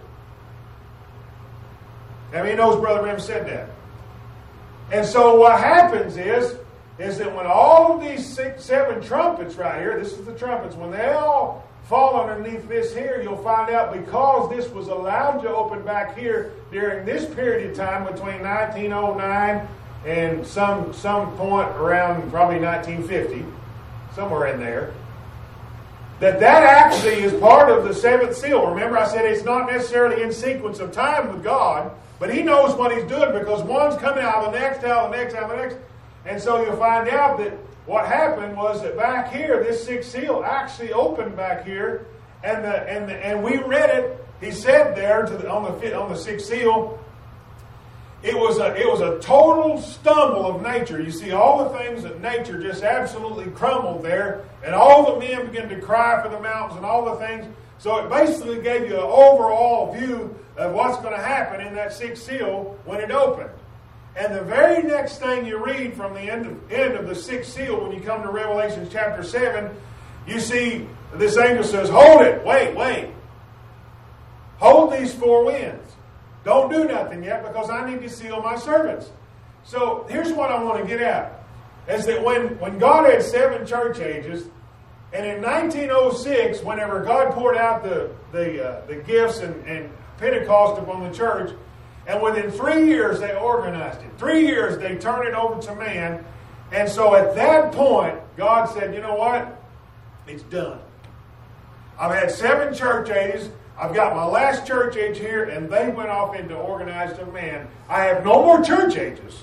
How many knows Brother Branham said that? And so what happens is, is that when all of these six, seven trumpets right here, this is the trumpets, when they all fall underneath this here, you'll find out because this was allowed to open back here during this period of time between nineteen oh nine and some some point around probably nineteen fifty, somewhere in there, that that actually is part of the seventh seal. Remember, I said it's not necessarily in sequence of time with God, but he knows what he's doing, because one's coming out of the next, out of the next, out of the next. And so you'll find out that what happened was that back here, this sixth seal actually opened back here, and the and the, and we read it. He said there to the, on the on the sixth seal, it was a it was a total stumble of nature. You see all the things that nature just absolutely crumbled there, and all the men began to cry for the mountains and all the things. So it basically gave you an overall view of what's going to happen in that sixth seal when it opened. And the very next thing you read from the end of, end of the sixth seal, when you come to Revelation chapter seven, you see this angel says, hold it, wait, wait. Hold these four winds. Don't do nothing yet, because I need to seal my servants. So here's what I want to get at, is that when, when God had seven church ages, and in nineteen oh six, whenever God poured out the, the, uh, the gifts and, and Pentecost upon the church, and within three years they organized it. Three years they turned it over to man. And so at that point, God said, you know what? It's done. I've had seven church ages. I've got my last church age here, and they went off into organized of man. I have no more church ages.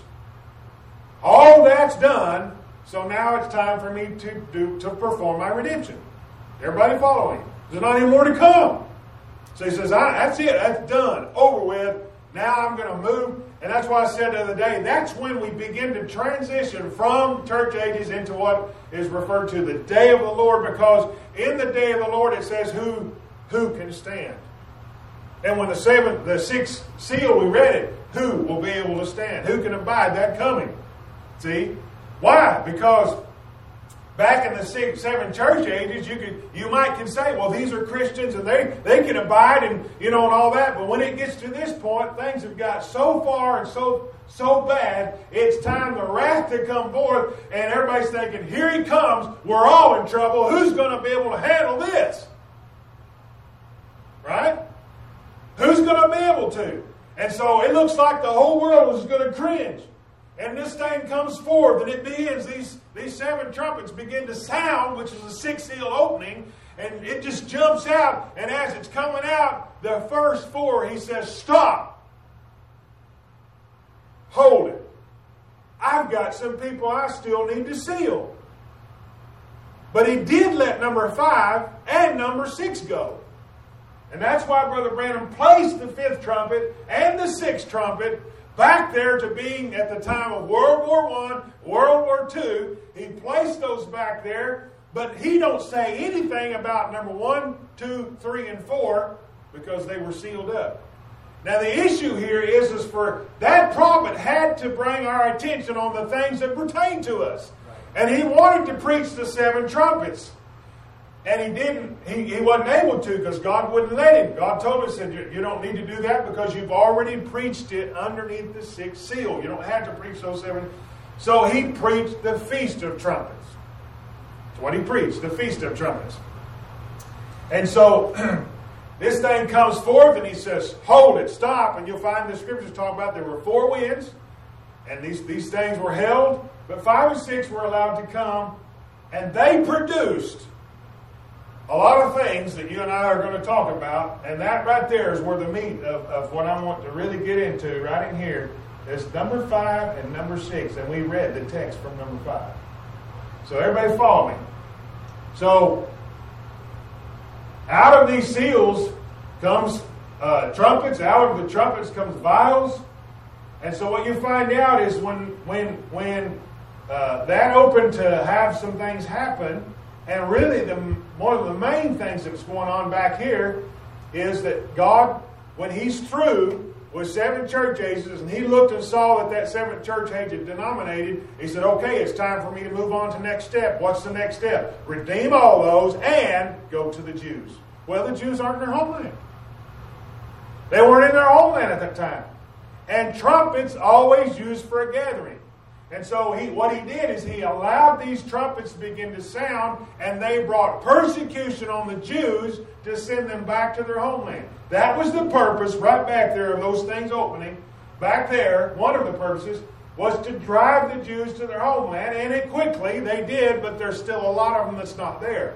All that's done, so now it's time for me to do to perform my redemption. Everybody following? There's not any more to come. So he says, I, that's it. That's done. Over with. Now I'm going to move. And that's why I said the other day, that's when we begin to transition from church ages into what is referred to the day of the Lord, because in the day of the Lord it says who who can stand. And when the seventh, the sixth seal, we read it, who will be able to stand? Who can abide that coming? See? Why? Because back in the six, seven church ages, you could, you might can say, well, these are Christians and they, they can abide and, you know, and all that. But when it gets to this point, things have got so far and so, so bad, it's time the wrath to come forth, and everybody's thinking, here he comes, we're all in trouble. Who's going to be able to handle this? Right? Who's going to be able to? And so it looks like the whole world is going to cringe. And this thing comes forth, and it begins, these, these seven trumpets begin to sound, which is the sixth seal opening, and it just jumps out. And as it's coming out, the first four, he says, stop. Hold it. I've got some people I still need to seal. But he did let number five and number six go. And that's why Brother Branham placed the fifth trumpet and the sixth trumpet back there to being at the time of World War One, World War Two. He placed those back there, but he don't say anything about number one, two, three, and four, because they were sealed up. Now the issue here is, is for that prophet had to bring our attention on the things that pertain to us. And he wanted to preach the seven trumpets. And he didn't, he, he wasn't able to, because God wouldn't let him. God told him, said, you, you don't need to do that because you've already preached it underneath the sixth seal. You don't have to preach those seven. So he preached the Feast of Trumpets. That's what he preached, the Feast of Trumpets. And so this thing comes forth and he says, hold it, stop. And you'll find the scriptures talk about there were four winds, and these, these things were held, but five and six were allowed to come, and they produced a lot of things that you and I are going to talk about, and that right there is where the meat of, of what I want to really get into right in here is number five and number six, and we read the text from number five. So everybody follow me. So out of these seals comes uh, trumpets. Out of the trumpets comes vials. And so what you find out is when when when uh, that opened to have some things happen, and really the one of the main things that's going on back here is that God, when He's through with seven church ages, and He looked and saw that that seventh church age had denominated, He said, okay, it's time for me to move on to the next step. What's the next step? Redeem all those and go to the Jews. Well, the Jews aren't in their homeland. They weren't in their homeland at that time. And trumpets always used for a gathering. And so he, what he did is he allowed these trumpets to begin to sound, and they brought persecution on the Jews to send them back to their homeland. That was the purpose right back there of those things opening. Back there, one of the purposes was to drive the Jews to their homeland, and it quickly, they did, but there's still a lot of them that's not there.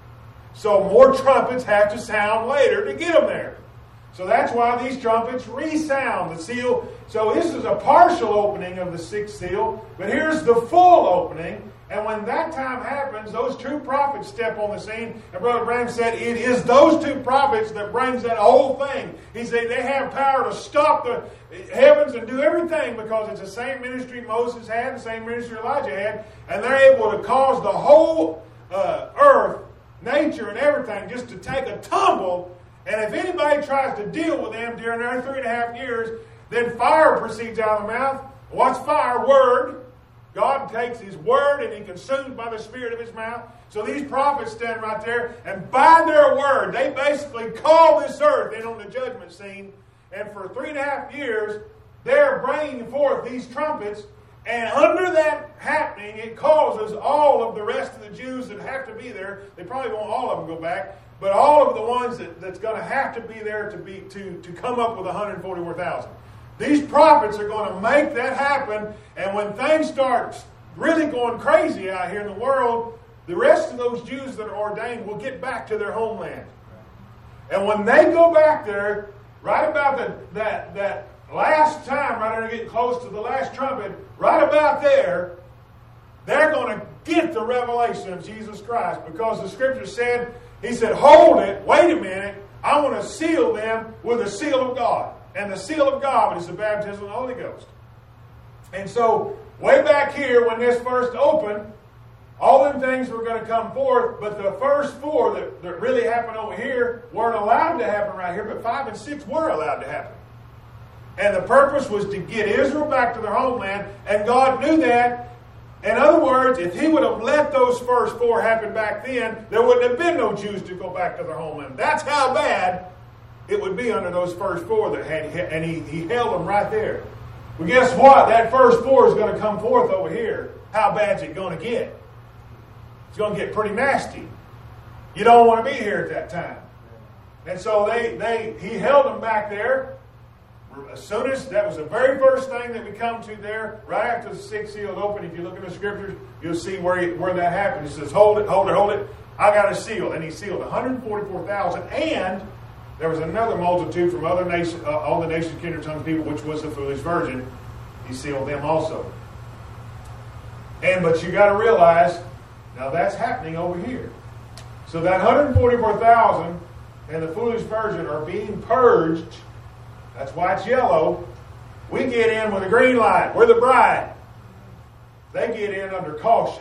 So more trumpets have to sound later to get them there. So that's why these trumpets resound the seal. So this is a partial opening of the sixth seal, but here's the full opening. And when that time happens, those two prophets step on the scene. And Brother Branham said, it is those two prophets that brings that whole thing. He said they have power to stop the heavens and do everything because it's the same ministry Moses had, the same ministry Elijah had. And they're able to cause the whole uh, earth, nature and everything just to take a tumble. And if anybody tries to deal with them during their three and a half years, then fire proceeds out of the mouth. What's fire? Word. God takes His word and He consumes by the Spirit of His mouth. So these prophets stand right there, and by their word, they basically call this earth in on the judgment scene. And for three and a half years, they're bringing forth these trumpets. And under that happening, it causes all of the rest of the Jews that have to be there. They probably won't all of them go back. But all of the ones that, that's going to have to be there to be to, to come up with one hundred forty-four thousand. These prophets are going to make that happen. And when things start really going crazy out here in the world, the rest of those Jews that are ordained will get back to their homeland. And when they go back there, right about the, that, that last time, right there getting close to the last trumpet, right about there, they're going to get the revelation of Jesus Christ. Because the Scripture said, He said, hold it, wait a minute, I want to seal them with the seal of God. And the seal of God is the baptism of the Holy Ghost. And so, way back here, when this first opened, all them things were going to come forth, but the first four that, that really happened over here weren't allowed to happen right here, but five and six were allowed to happen. And the purpose was to get Israel back to their homeland, and God knew that. In other words, if He would have let those first four happen back then, there wouldn't have been no Jews to go back to their homeland. That's how bad it would be under those first four that had, and he, he held them right there. Well, guess what? That first four is going to come forth over here. How bad's it going to get? It's going to get pretty nasty. You don't want to be here at that time. And so they, they he held them back there. As soon as, that was the very first thing that we come to there, right after the sixth seal is open. If you look in the Scriptures, you'll see where, he, where that happened. He says, hold it, hold it, hold it. I got a seal. And He sealed one hundred forty-four thousand. And there was another multitude from other nations, uh, all the nations, kindred, tongues, people, which was the foolish virgin. He sealed them also. And but you got to realize, now that's happening over here. So that one hundred forty-four thousand and the foolish virgin are being purged. That's why it's yellow. We get in with a green light. We're the bride. They get in under caution.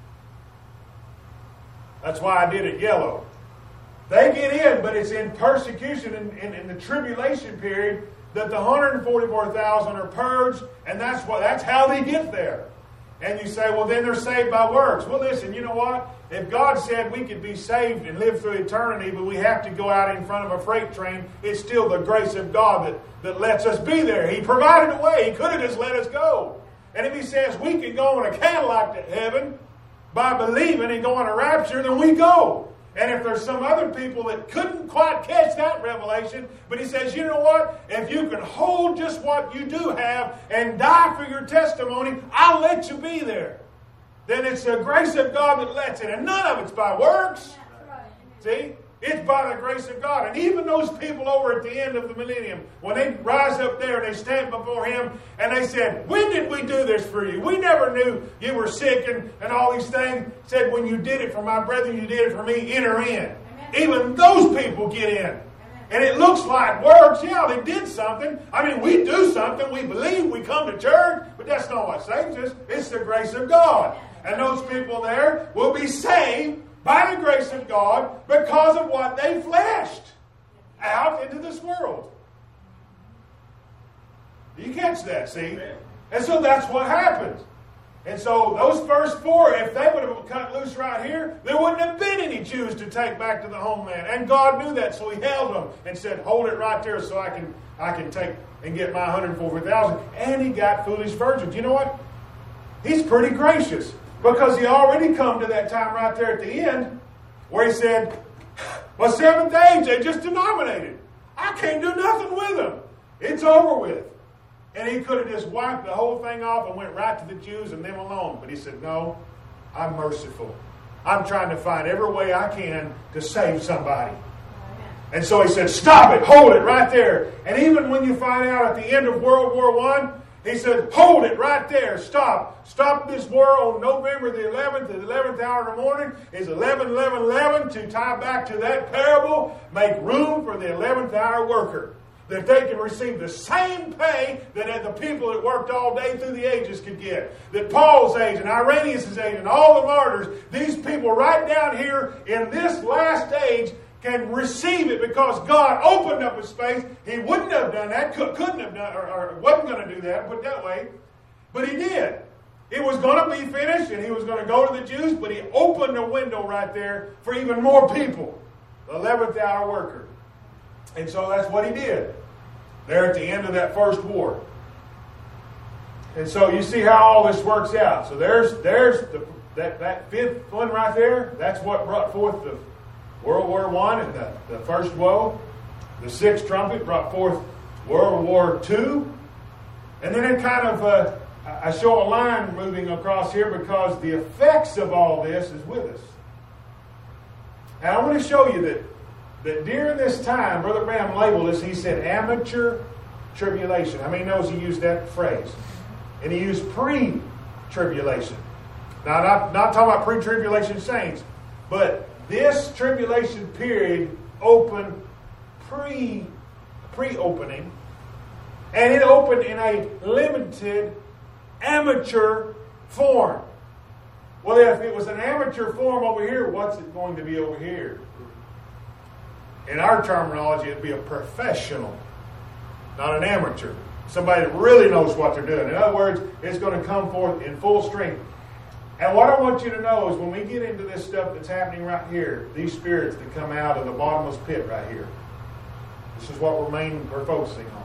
That's why I did it yellow. They get in, but it's in persecution in, in, in the tribulation period that the one hundred forty-four thousand are purged, and that's what that's how they get there. And you say, well, then they're saved by works. Well, listen, you know what? If God said we could be saved and live through eternity, but we have to go out in front of a freight train, it's still the grace of God that, that lets us be there. He provided a way. He could have just let us go. And if He says we can go in a Cadillac to heaven by believing and go on a rapture, then we go. And if there's some other people that couldn't quite catch that revelation, but He says, you know what? If you can hold just what you do have and die for your testimony, I'll let you be there. Then it's the grace of God that lets it. And none of it's by works. See? It's by the grace of God. And even those people over at the end of the millennium, when they rise up there and they stand before Him and they said, when did we do this for you? We never knew you were sick and, and all these things. Said, when you did it for my brethren, you did it for me. Enter in. Amen. even those people get in. And it looks like works. Yeah, they did something. I mean, we do something. We believe. We come to church. But that's not what saves us. It's the grace of God. And those people there will be saved by the grace of God because of what they fleshed out into this world. You catch that, see? And so that's what happens. And so those first four, if they would have cut loose right here, there wouldn't have been any Jews to take back to the homeland. And God knew that, so He held them and said, hold it right there so I can I can take and get my one hundred forty thousand. And He got foolish virgins. You know what? He's pretty gracious because He already come to that time right there at the end where He said, well, seventh age, they just denominated. I can't do nothing with them. It's over with. And He could have just wiped the whole thing off and went right to the Jews and them alone. But He said, no, I'm merciful. I'm trying to find every way I can to save somebody. And so He said, stop it, hold it right there. And even when you find out at the end of World War One, He said, hold it right there, stop. Stop this war on November the eleventh, the eleventh hour in the morning is eleven eleven eleven to tie back to that parable, make room for the eleventh hour worker. That they can receive the same pay that the people that worked all day through the ages could get. That Paul's age and Irenaeus' age and all the martyrs, these people right down here in this last age can receive it because God opened up a space. He wouldn't have done that, couldn't have done, or, or wasn't going to do that, put it that way. But He did. It was going to be finished and He was going to go to the Jews, but He opened a window right there for even more people. The eleventh hour worker. And so that's what He did there at the end of that first war. And so you see how all this works out. So there's there's the, that, that fifth one right there. That's what brought forth the World War One and the, the first woe. The sixth trumpet brought forth World War Two. And then it kind of, uh, I show a line moving across here because the effects of all this is with us. And I want to show you that that during this time, Brother Branham labeled this, he said, amateur tribulation. How many knows he used that phrase? And he used pre-tribulation. Now, not, not talking about pre-tribulation saints, but this tribulation period opened pre, pre-opening, and it opened in a limited amateur form. Well, if it was an amateur form over here, what's it going to be over here? In our terminology, it'd be a professional, not an amateur. Somebody that really knows what they're doing. In other words, it's going to come forth in full strength. And what I want you to know is when we get into this stuff that's happening right here, these spirits that come out of the bottomless pit right here, this is what we're, main, we're focusing on.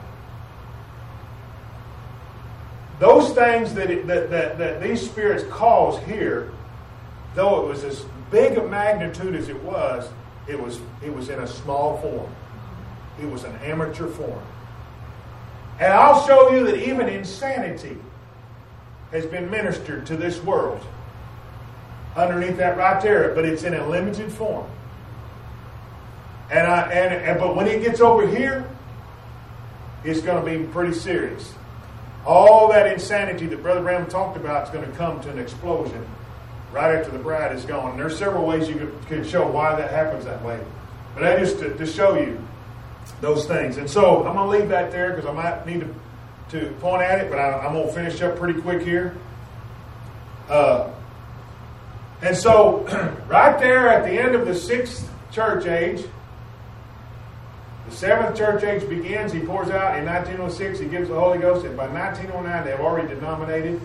Those things that, it, that, that, that these spirits cause here, though it was as big a magnitude as it was, It was, it was in a small form. It was an amateur form. And I'll show you that even insanity has been ministered to this world. Underneath that right there, but it's in a limited form. And I and, and but when it gets over here, it's going to be pretty serious. All that insanity that Brother Branham talked about is going to come to an explosion right after the bride is gone. And there's several ways you could, could show why that happens that way. But I just to, to show you those things. And so I'm going to leave that there because I might need to, to point at it, but I, I'm going to finish up pretty quick here. Uh, and so right there at the end of the sixth church age, the seventh church age begins. He pours out in nineteen oh six. He gives the Holy Ghost. And by nineteen oh nine, they've already denominated.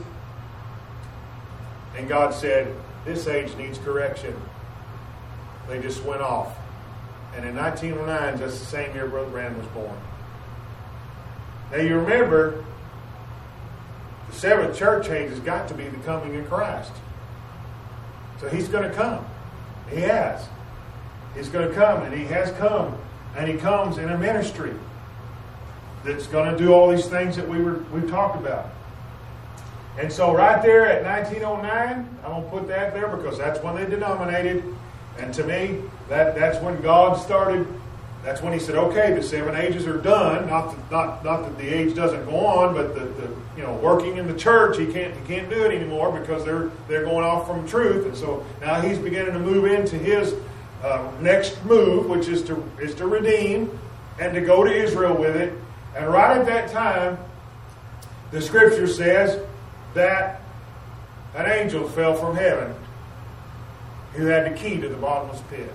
And God said, this age needs correction. They just went off. And in nineteen oh nine, just the same year Brother Branham was born. Now you remember, the seventh church age has got to be the coming of Christ. So He's going to come. He has. He's going to come, and He has come. And He comes in a ministry that's going to do all these things that we were we've talked about. And so right there at nineteen oh nine, I'm going to put that there because that's when they denominated. And to me, that, that's when God started. That's when He said, okay, the seven ages are done. Not that, not, not that the age doesn't go on, but the, the you know working in the church, He can't He can't do it anymore because they're they're going off from truth. And so now He's beginning to move into His uh, next move, which is to is to redeem and to go to Israel with it. And right at that time, the Scripture says that an angel fell from heaven who had the key to the bottomless pit.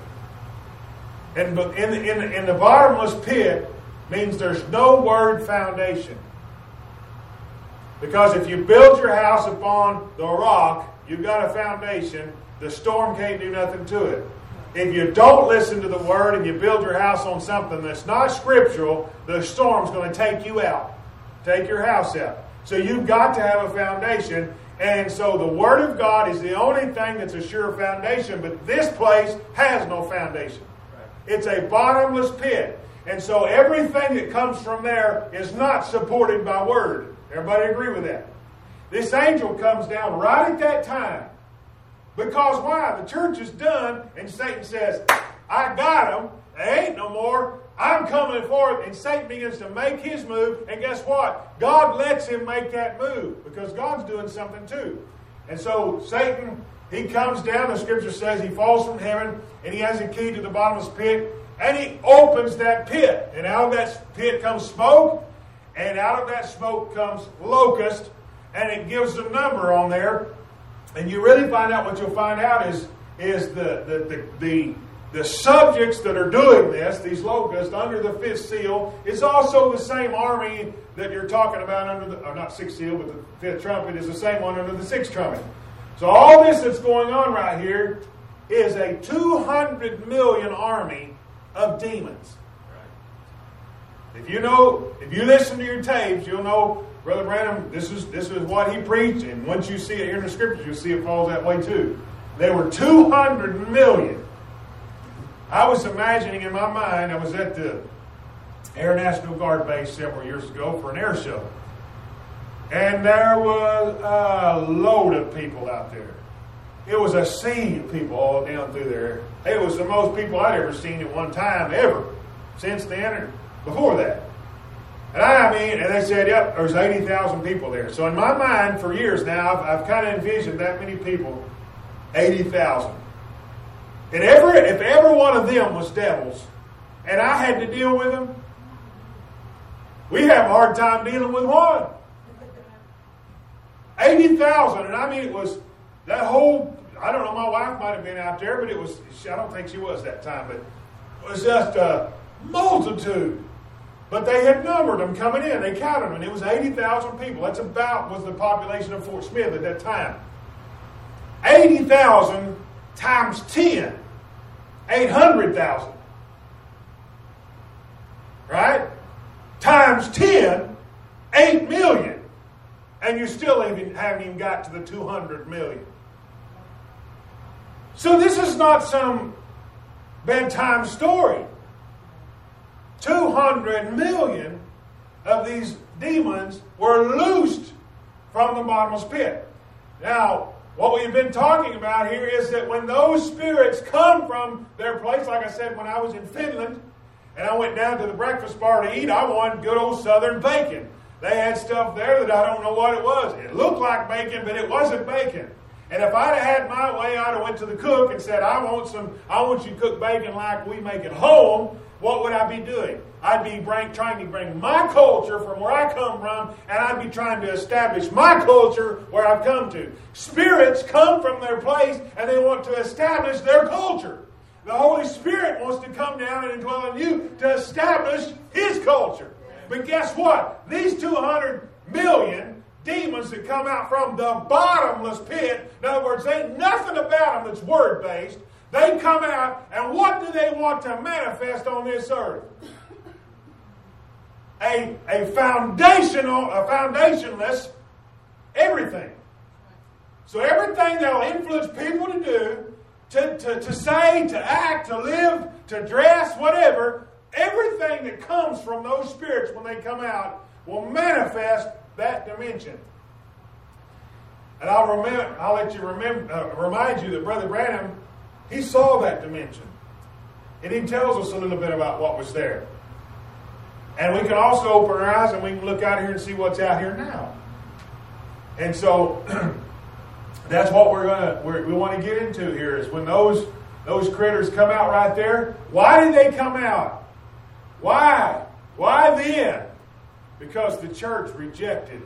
And in the, in the, in the bottomless pit means there's no word foundation. Because if you build your house upon the rock, you've got a foundation, the storm can't do nothing to it. If you don't listen to the Word and you build your house on something that's not scriptural, the storm's going to take you out, take your house out. So you've got to have a foundation. And so the Word of God is the only thing that's a sure foundation, but this place has no foundation. It's a bottomless pit. And so everything that comes from there is not supported by Word. Everybody agree with that? This angel comes down right at that time. Because why? The church is done, and Satan says, I got them. They ain't no more. I'm coming forth. And Satan begins to make his move. And guess what? God lets him make that move because God's doing something too. And so Satan, he comes down. The Scripture says he falls from heaven, and he has a key to the bottomless pit. And he opens that pit. And out of that pit comes smoke. And out of that smoke comes locust. And it gives a number on there. And you really find out what you'll find out is, is the, the, the, the, the subjects that are doing this, these locusts, under the fifth seal, is also the same army that you're talking about under the, or not sixth seal, but the fifth trumpet is the same one under the sixth trumpet. So all this that's going on right here is a two hundred million army of demons. If you know, if you listen to your tapes, you'll know Brother Branham, this is this is what he preached, and once you see it here in the Scriptures, you'll see it falls that way too. There were two hundred million. I was imagining in my mind, I was at the Air National Guard base several years ago for an air show. And there was a load of people out there. It was a sea of people all down through there. It was the most people I'd ever seen at one time ever. Since then or before that. And I mean, and they said, yep, there's eighty thousand people there. So in my mind, for years now, I've, I've kind of envisioned that many people, eighty thousand. And every, if every one of them was devils, and I had to deal with them, we have a hard time dealing with one. eighty thousand, and I mean, it was that whole, I don't know, my wife might have been out there, but it was, I don't think she was that time, but it was just a multitude. But they had numbered them coming in. They counted them, and it was eighty thousand people. That's about was the population of Fort Smith at that time. eighty thousand times ten. eight hundred thousand. Right? Times ten, eight million. And you still even, haven't even got to the two hundred million. So this is not some bedtime story. two hundred million of these demons were loosed from the bottomless pit. Now, what we've been talking about here is that when those spirits come from their place, like I said, when I was in Finland, and I went down to the breakfast bar to eat, I wanted good old Southern bacon. They had stuff there that I don't know what it was. It looked like bacon, but it wasn't bacon. And if I'd have had my way, I'd have went to the cook and said, I want some, I want you to cook bacon like we make it home. What would I be doing? I'd be bring, trying to bring my culture from where I come from, and I'd be trying to establish my culture where I've come to. Spirits come from their place, and they want to establish their culture. The Holy Spirit wants to come down and dwell in you to establish His culture. But guess what? These two hundred million demons that come out from the bottomless pit, in other words, ain't nothing about them that's word-based. They come out, and what do they want to manifest on this earth? A, a foundational, a foundationless everything. So everything that'll influence people to do, to, to, to say, to act, to live, to dress, whatever, everything that comes from those spirits when they come out will manifest that dimension. And I'll remember, I'll let you remember, uh, remind you that Brother Branham, he saw that dimension. And he tells us a little bit about what was there. And we can also open our eyes and we can look out here and see what's out here now. And so that's what we're gonna we're, we want to get into here is when those those critters come out right there. Why did they come out? Why? Why then? Because the church rejected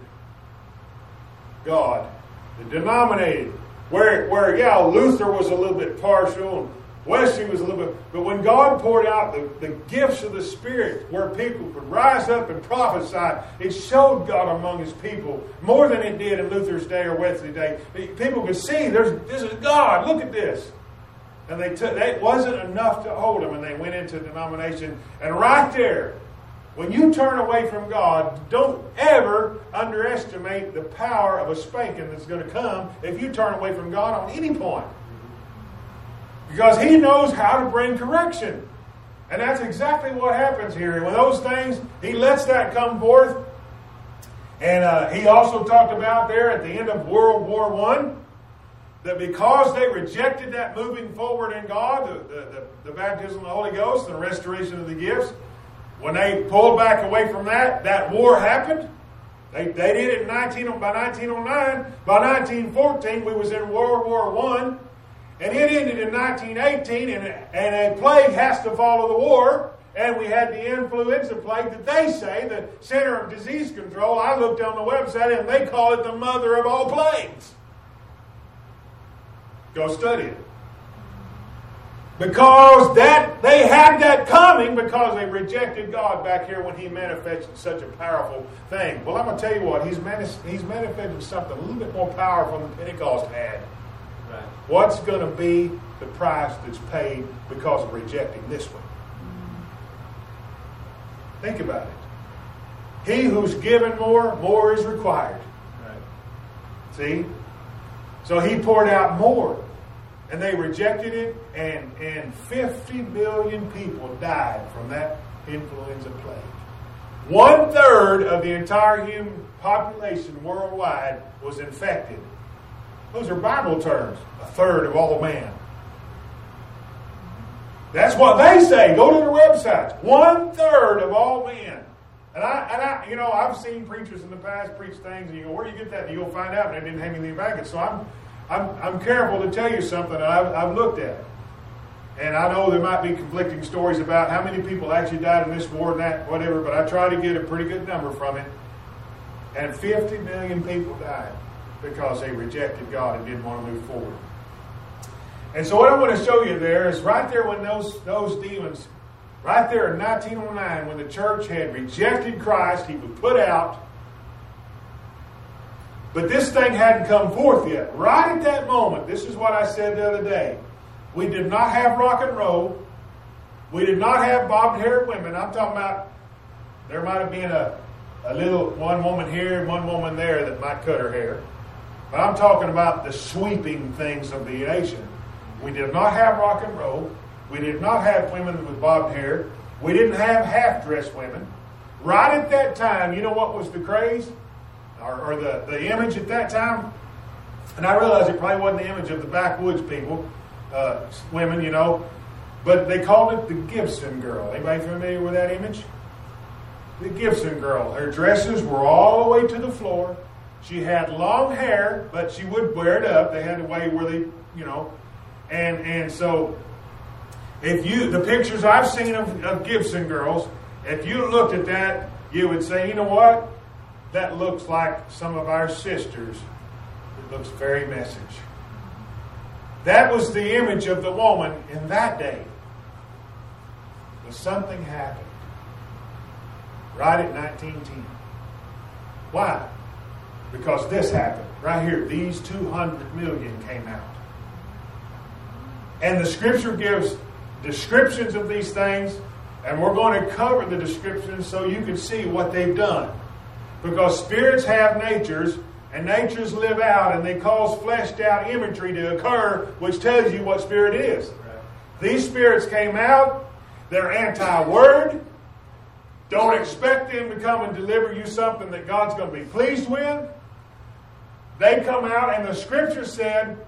God. The denominated. Where, where yeah, Luther was a little bit partial, and Wesley was a little bit, but when God poured out the, the gifts of the Spirit, where people could rise up and prophesy, it showed God among His people more than it did in Luther's day or Wesley's day. People could see, there's this is God. Look at this. And they took, that wasn't enough to hold them, and they went into denomination. And right there, when you turn away from God, don't ever underestimate the power of a spanking that's going to come if you turn away from God on any point. Because He knows how to bring correction. And that's exactly what happens here. And when those things, He lets that come forth. And uh, He also talked about there at the end of World War One, that because they rejected that moving forward in God, the, the, the, the baptism of the Holy Ghost and the restoration of the gifts, when they pulled back away from that, that war happened. They, they did it in nineteen, by nineteen oh nine. By nineteen fourteen, we was in World War One. And it ended in nineteen eighteen, and, and a plague has to follow the war. And we had the influenza plague that they say, the Center of Disease Control. I looked on the website, and they call it the mother of all plagues. Go study it. Because that they had that coming because they rejected God back here when He manifested such a powerful thing. Well, I'm going to tell you what, He's, manif- he's manifested something a little bit more powerful than Pentecost had. Right. What's going to be the price that's paid because of rejecting this one? Mm-hmm. Think about it. He who's given more, more is required. Right. See? So He poured out more. And they rejected it, and, and fifty million people died from that influenza plague. One third of the entire human population worldwide was infected. Those are Bible terms. A third of all man. That's what they say. Go to their websites. One third of all men. And I, and I, you know, I've seen preachers in the past preach things, and you go, where do you get that? And you go find out, and they didn't have anything back it. So I'm. I'm, I'm careful to tell you something that I've, I've looked at. And I know there might be conflicting stories about how many people actually died in this war and that, whatever, but I try to get a pretty good number from it. And fifty million people died because they rejected God and didn't want to move forward. And so what I want to show you there is right there when those, those demons, right there in nineteen oh nine, when the church had rejected Christ, He was put out. But this thing hadn't come forth yet. Right at that moment, this is what I said the other day. We did not have rock and roll. We did not have bobbed-haired women. I'm talking about, there might have been a, a little, one woman here and one woman there that might cut her hair. But I'm talking about the sweeping things of the nation. We did not have rock and roll. We did not have women with bobbed hair. We didn't have half-dressed women. Right at that time, you know what was the craze? Or, or the, the image at that time? And I realize it probably wasn't the image of the backwoods people, uh, women, you know. But they called it the Gibson girl. Anybody familiar with that image? The Gibson girl. Her dresses were all the way to the floor. She had long hair, but she would wear it up. They had a way where they, you know. And and so, if you, the pictures I've seen of, of Gibson girls, if you looked at that, you would say, you know what? That looks like some of our sisters. It looks very message. That was the image of the woman in that day. But something happened. Right at nineteen ten. Why? Because this happened. Right here. These two hundred million came out. And the Scripture gives descriptions of these things. And we're going to cover the descriptions so you can see what they've done. Because spirits have natures, and natures live out, and they cause fleshed out imagery to occur, which tells you what spirit is. Right. These spirits came out, they're anti-word. Don't expect them to come and deliver you something that God's going to be pleased with. They come out, and the Scripture said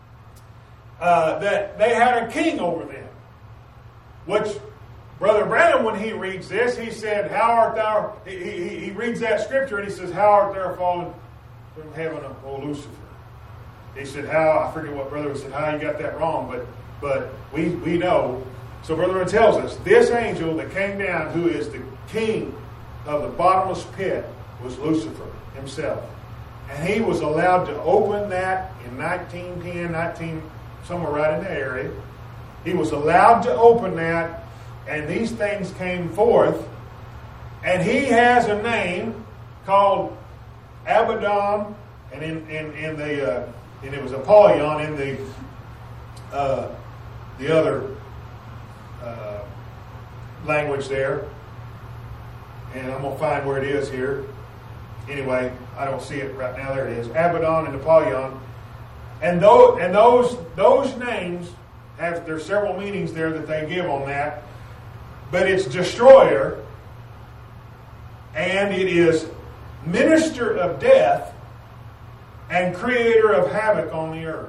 uh, that they had a king over them, which Brother Branham, when he reads this, he said, how art thou, he, he, he reads that scripture and he says, how art thou fallen from heaven, O Lucifer? He said, how, I forget what brother said, how you got that wrong, but But we, we know, so Brother Branham tells us, this angel that came down, who is the king of the bottomless pit, was Lucifer himself. And he was allowed to open that in nineteen ten, nineteen, somewhere right in the area. He was allowed to open that, and these things came forth. And he has a name called Abaddon, and in, in, in the uh, and it was Apollyon in the uh, the other uh, language there. And I'm gonna find where it is here. Anyway, I don't see it right now. There it is, Abaddon and Apollyon. And those and those those names have there's several meanings there that they give on that, but it's destroyer, and it is minister of death, and creator of havoc on the earth.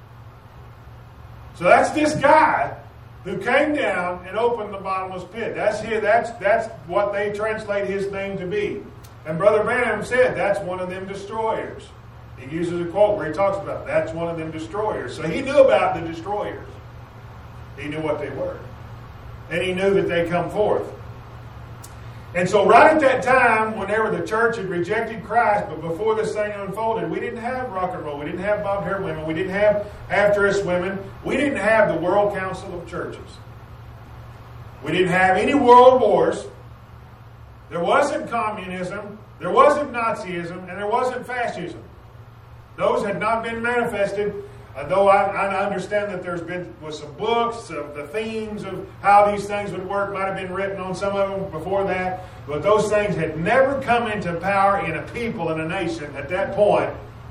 So that's this guy who came down and opened the bottomless pit. That's his, that's that's what they translate his name to be. And Brother Branham said that's one of them destroyers. He uses a quote where he talks about that's one of them destroyers. So he knew about the destroyers. He knew what they were. And he knew that they come forth. And so right at that time, whenever the church had rejected Christ, but before this thing unfolded, we didn't have rock and roll. We didn't have bob hair women. We didn't have after us women. We didn't have the World Council of Churches. We didn't have any world wars. There wasn't communism. There wasn't Nazism. And there wasn't fascism. Those had not been manifested. Though I, I understand that there's been was some books of the themes of how these things would work, might have been written on some of them before that, but those things had never come into power in a people, in a nation at that point,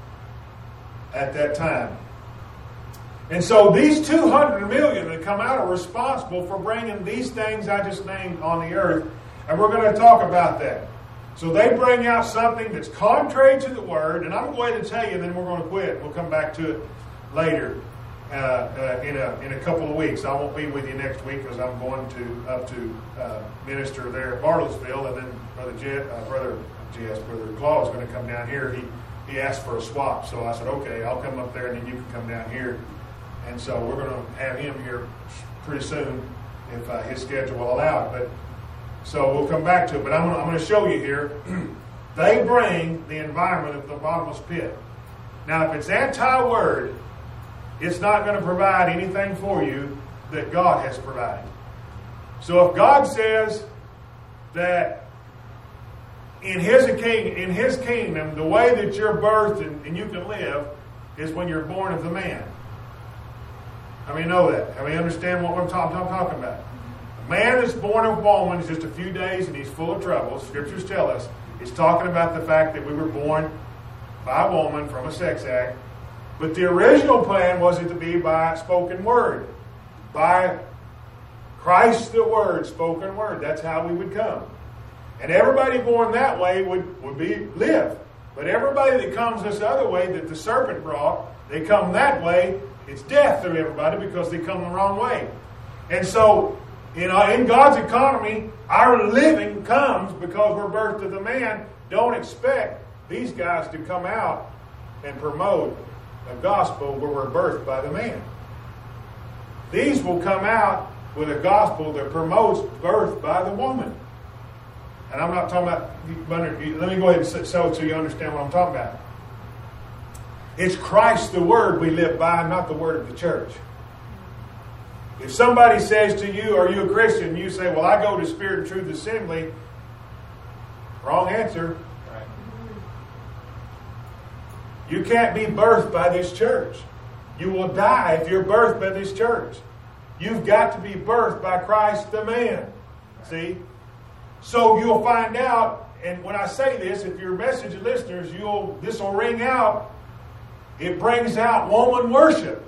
at that time. And so these two hundred million that come out are responsible for bringing these things I just named on the earth, and we're going to talk about that. So they bring out something that's contrary to the Word, and I'm going to tell you, and then we're going to quit. We'll come back to it later uh, uh, in a in a couple of weeks. I won't be with you next week because I'm going to up to uh, minister there at Bartlesville, and then Brother Jet, uh, Brother Jess, Brother Claw is going to come down here. He he asked for a swap, so I said, okay, I'll come up there, and then you can come down here. And so we're going to have him here pretty soon if uh, his schedule will allow it. But so we'll come back to it. But I'm going to, I'm going to show you here. They bring the environment of the bottomless pit. Now, if it's anti-word, it's not going to provide anything for you that God has provided. So if God says that in His king, in His kingdom, the way that you're birthed and, and you can live is when you're born of the man. How many know that? How many understand what I'm talking, I'm talking about? A man that's born of woman is just a few days and he's full of trouble. Scriptures tell us. It's talking about the fact that we were born by a woman from a sex act. But the original plan was it to be by spoken word. By Christ the Word, spoken word. That's how we would come. And everybody born that way would, would be live. But everybody that comes this other way that the serpent brought, they come that way, it's death through everybody because they come the wrong way. And so, you know, in God's economy, our living comes because we're birthed of the man. Don't expect these guys to come out and promote a gospel where we're birthed by the man. These will come out with a gospel that promotes birth by the woman. And I'm not talking about, let me go ahead and say so so you understand what I'm talking about. It's Christ the Word we live by, not the word of the church. If somebody says to you, are you a Christian? You say, well, I go to Spirit and Truth Assembly. Wrong answer. Right. You can't be birthed by this church. You will die if you're birthed by this church. You've got to be birthed by Christ the man. See? So you'll find out, and when I say this, if you're message listeners, you'll this will ring out. It brings out woman worship.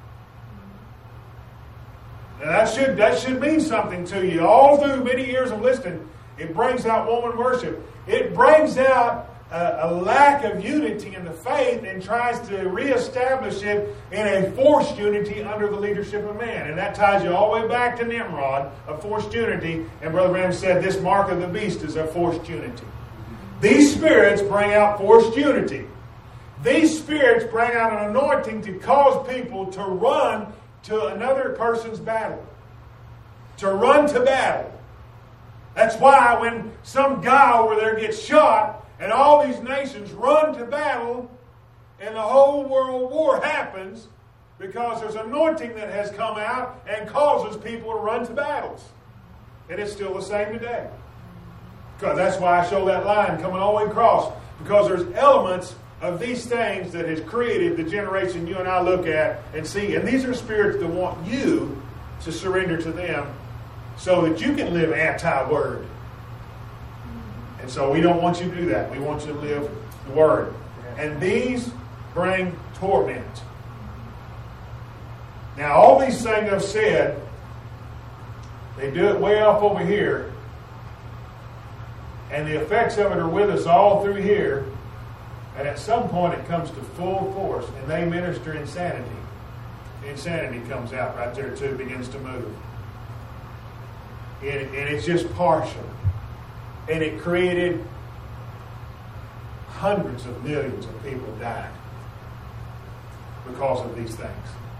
Now that should that should mean something to you. All through many years of listening, it brings out woman worship. It brings out a, a lack of unity in the faith and tries to reestablish it in a forced unity under the leadership of man. And that ties you all the way back to Nimrod, a forced unity. And Brother Branham said this mark of the beast is a forced unity. These spirits bring out forced unity. These spirits bring out an anointing to cause people to run to another person's battle, to run to battle. That's why when some guy over there gets shot and all these nations run to battle and the whole world war happens, because there's anointing that has come out and causes people to run to battles. And it's still the same today. Because that's why I show that line coming all the way across. Because there's elements of these things that has created the generation you and I look at and see. And these are spirits that want you to surrender to them so that you can live anti-word. And so we don't want you to do that. We want you to live the word. And these bring torment. Now, all these things I've said, they do it way off over here. And the effects of it are with us all through here. And at some point it comes to full force. And they minister insanity. Insanity comes out right there too, begins to move. And, and it's just partial. And it created hundreds of millions of people died because of these things.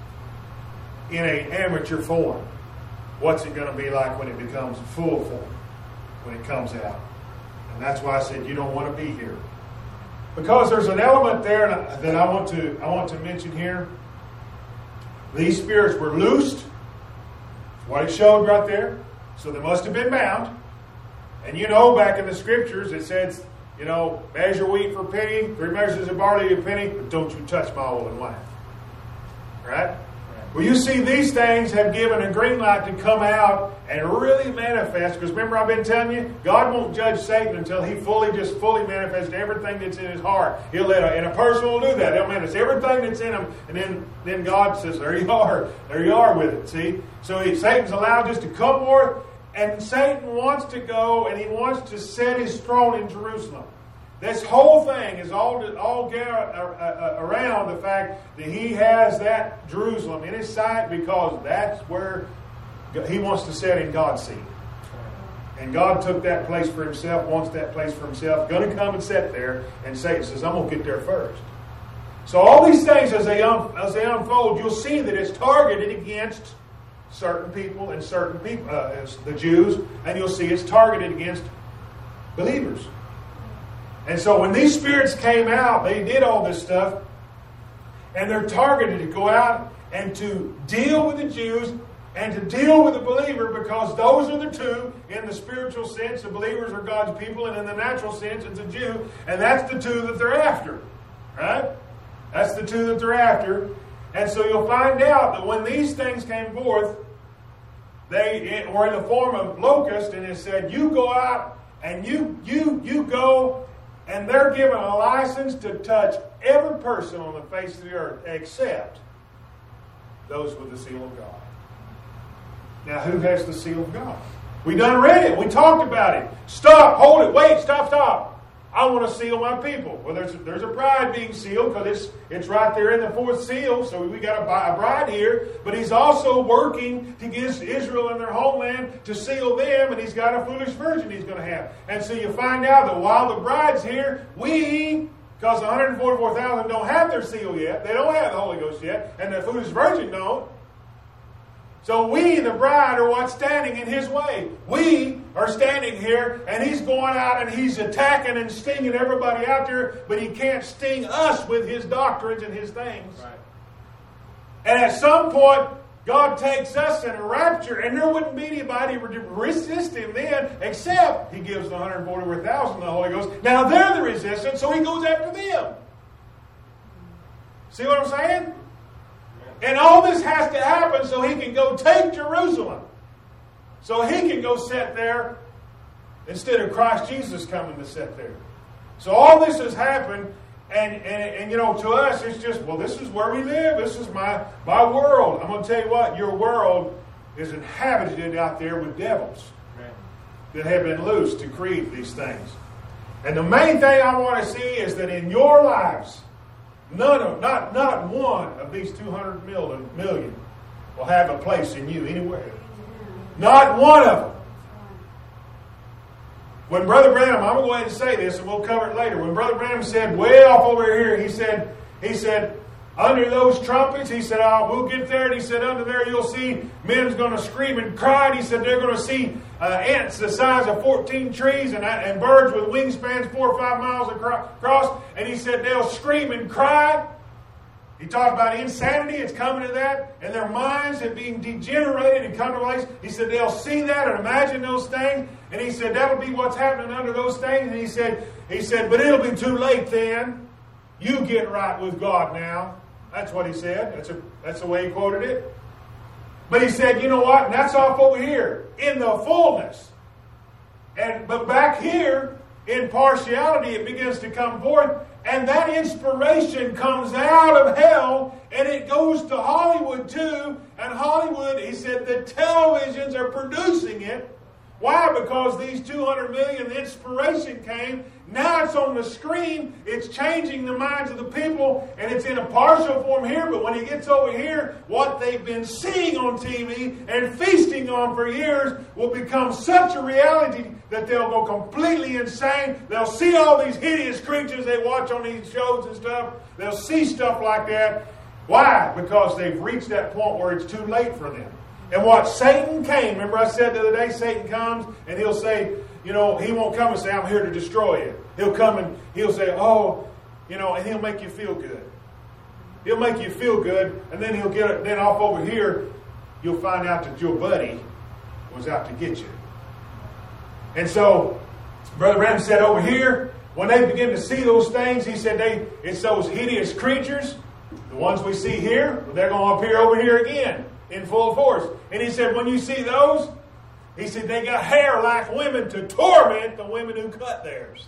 In an amateur form. What's it going to be like when it becomes full form? When it comes out. And that's why I said you don't want to be here. Because there's an element there that I want to I want to mention here. These spirits were loosed. That's what it showed right there. So they must have been bound. And you know, back in the scriptures it says, you know, measure wheat for a penny, three measures of barley a penny, but don't you touch my oil and wine. Right? Well, you see, these things have given a green light to come out and really manifest. Because remember, I've been telling you, God won't judge Satan until he fully, just fully manifests everything that's in his heart. He'll let a, and a person will do that. He'll manifest everything that's in him, and then, then God says, "There you are, there you are with it." See, so he, Satan's allowed just to come forth, and Satan wants to go and he wants to set his throne in Jerusalem. This whole thing is all, all around the fact that he has that Jerusalem in his sight, because that's where he wants to sit in God's seat. And God took that place for himself, wants that place for himself, going to come and sit there, and Satan says, I'm going to get there first. So all these things, as they, un- as they unfold, you'll see that it's targeted against certain people and certain people, uh, the Jews, and you'll see it's targeted against believers. And so when these spirits came out, they did all this stuff. And they're targeted to go out and to deal with the Jews and to deal with the believer, because those are the two, in the spiritual sense, the believers are God's people, and in the natural sense, it's a Jew. And that's the two that they're after. Right? That's the two that they're after. And so you'll find out that when these things came forth, they were in the form of locusts, and it said, you go out and you you you go. And they're given a license to touch every person on the face of the earth except those with the seal of God. Now, who has the seal of God? We done read it. We talked about it. Stop. Hold it. Wait. Stop. Stop. I want to seal my people. Well, there's a, there's a bride being sealed, because it's it's right there in the fourth seal. So we got a, a bride here. But he's also working to get Israel and their homeland to seal them. And he's got a foolish virgin he's going to have. And so you find out that while the bride's here, we, because one hundred forty-four thousand don't have their seal yet. They don't have the Holy Ghost yet. And the foolish virgin don't. So we, the bride, are what's standing in his way. We are standing here, and he's going out and he's attacking and stinging everybody out there, but he can't sting us with his doctrines and his things. Right. And at some point, God takes us in a rapture, and there wouldn't be anybody to resist him then, except he gives the one hundred forty-four thousand the Holy Ghost. Now they're the resistance, so he goes after them. See what I'm saying? And all this has to happen so he can go take Jerusalem. So he can go sit there instead of Christ Jesus coming to sit there. So all this has happened, and, and, and you know, to us it's just, well, this is where we live. This is my, my world. I'm going to tell you what, your world is inhabited out there with devils that have been loosed to create these things. And the main thing I want to see is that in your lives, None of, not, not one of these two hundred million, million will have a place in you anywhere. Not one of them. When Brother Branham, I'm going to go ahead and say this and we'll cover it later. When Brother Branham said way off over here, he said, he said, under those trumpets, he said, oh, we'll get there. And he said, under there you'll see men's going to scream and cry. And he said, they're going to see uh, ants the size of fourteen trees and, and birds with wingspans four or five miles across. And he said, they'll scream and cry. He talked about insanity. It's coming to that. And their minds are being degenerated and come to place. He said, they'll see that and imagine those things. And he said, that'll be what's happening under those things. And he said, he said, but it'll be too late then. You get right with God now. That's what he said. That's, a, that's the way he quoted it. But he said, you know what? And that's off over here in the fullness. And but back here in partiality, it begins to come forth. And that inspiration comes out of hell and it goes to Hollywood too. And Hollywood, he said, the televisions are producing it. Why? Because these two hundred million, the inspiration came. Now it's on the screen. It's changing the minds of the people. And it's in a partial form here. But when he gets over here, what they've been seeing on T V and feasting on for years will become such a reality that they'll go completely insane. They'll see all these hideous creatures they watch on these shows and stuff. They'll see stuff like that. Why? Because they've reached that point where it's too late for them. And what Satan came, remember I said the other day, Satan comes and he'll say, you know, he won't come and say, I'm here to destroy you. He'll come and he'll say, oh, you know, and he'll make you feel good. He'll make you feel good, and then he'll get it, then off over here, you'll find out that your buddy was out to get you. And so, Brother Branham said over here, when they begin to see those things, he said they it's those hideous creatures, the ones we see here, they're going to appear over here again in full force. And he said, when you see those, he said, they got hair like women to torment the women who cut theirs.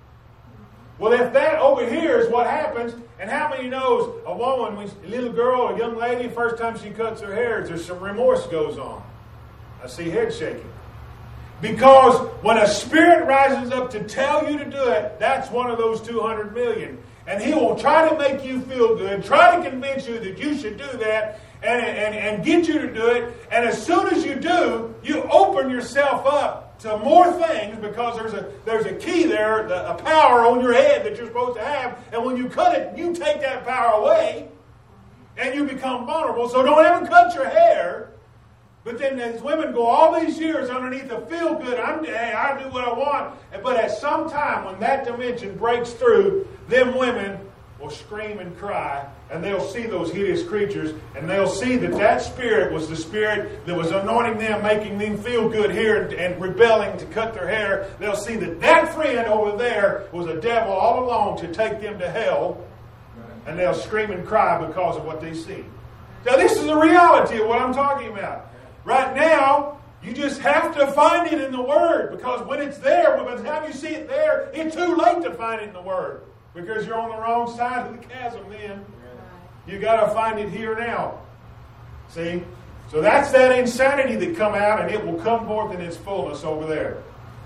Well, if that over here is what happens, and how many knows a woman, a little girl, a young lady, first time she cuts her hair, there's some remorse goes on. I see head shaking. Because when a spirit rises up to tell you to do it, that's one of those two hundred million. And he will try to make you feel good, try to convince you that you should do that, and, and, and get you to do it. And as soon as you do, you open yourself up to more things, because there's a there's a key there, the, a power on your head that you're supposed to have. And when you cut it, you take that power away, and you become vulnerable. So don't ever cut your hair. But then as women go all these years underneath the feel good, I'm, hey, I do what I want. But at some time when that dimension breaks through, them women will scream and cry, and they'll see those hideous creatures, and they'll see that that spirit was the spirit that was anointing them, making them feel good here, and, and rebelling to cut their hair. They'll see that that friend over there was a devil all along to take them to hell, and they'll scream and cry because of what they see. Now this is the reality of what I'm talking about. Right now, you just have to find it in the Word, because when it's there, by the time you see it there, it's too late to find it in the Word, because you're on the wrong side of the chasm then. You got to find it here now. See? So that's that insanity that come out, and it will come forth in its fullness over there.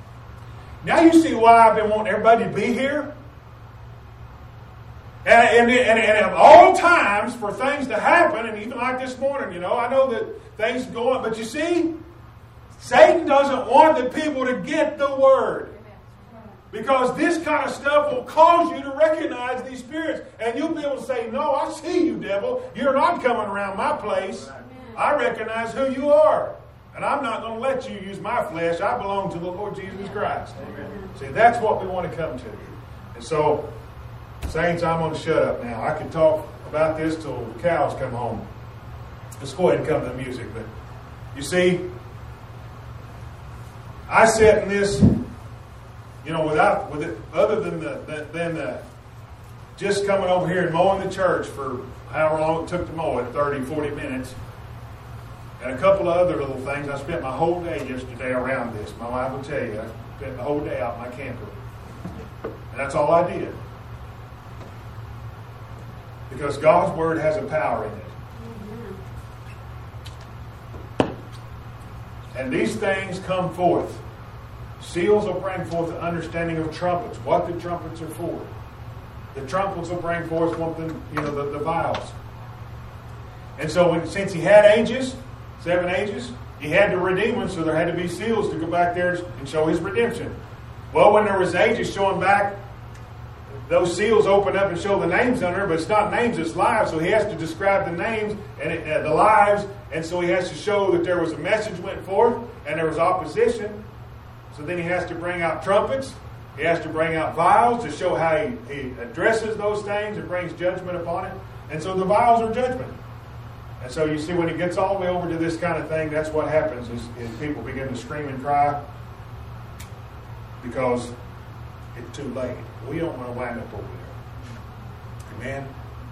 Now you see why I've been wanting everybody to be here? And, and, and, and at all times for things to happen, and even like this morning, you know, I know that things go on, but you see, Satan doesn't want the people to get the Word. Because this kind of stuff will cause you to recognize these spirits. And you'll be able to say, no, I see you, devil. You're not coming around my place. I recognize who you are. And I'm not going to let you use my flesh. I belong to the Lord Jesus Christ. Amen. See, that's what we want to come to. And so, saints, I'm going to shut up now. I could talk about this till the cows come home. Let's go ahead and come to the music. But you see, I sit in this, you know, without, with it, other than the, than the, just coming over here and mowing the church for however long it took to mow it, thirty, forty minutes, and a couple of other little things. I spent my whole day yesterday around this. My wife will tell you, I spent the whole day out in my camper. And that's all I did. Because God's Word has a power in it. And these things come forth. Seals will bring forth the understanding of trumpets, what the trumpets are for. The trumpets will bring forth something, you know, the, the vials. And so when, since he had ages, seven ages, he had to redeem them, so there had to be seals to go back there and show his redemption. Well, when there was ages showing back, those seals open up and show the names on there, but it's not names, it's lives. So he has to describe the names and it, uh, the lives, and so he has to show that there was a message went forth and there was opposition. So then he has to bring out trumpets. He has to bring out vials to show how he, he addresses those things and brings judgment upon it. And so the vials are judgment. And so you see, when he gets all the way over to this kind of thing, that's what happens is, is people begin to scream and cry because it's too late. We don't want to wind up over there. Amen?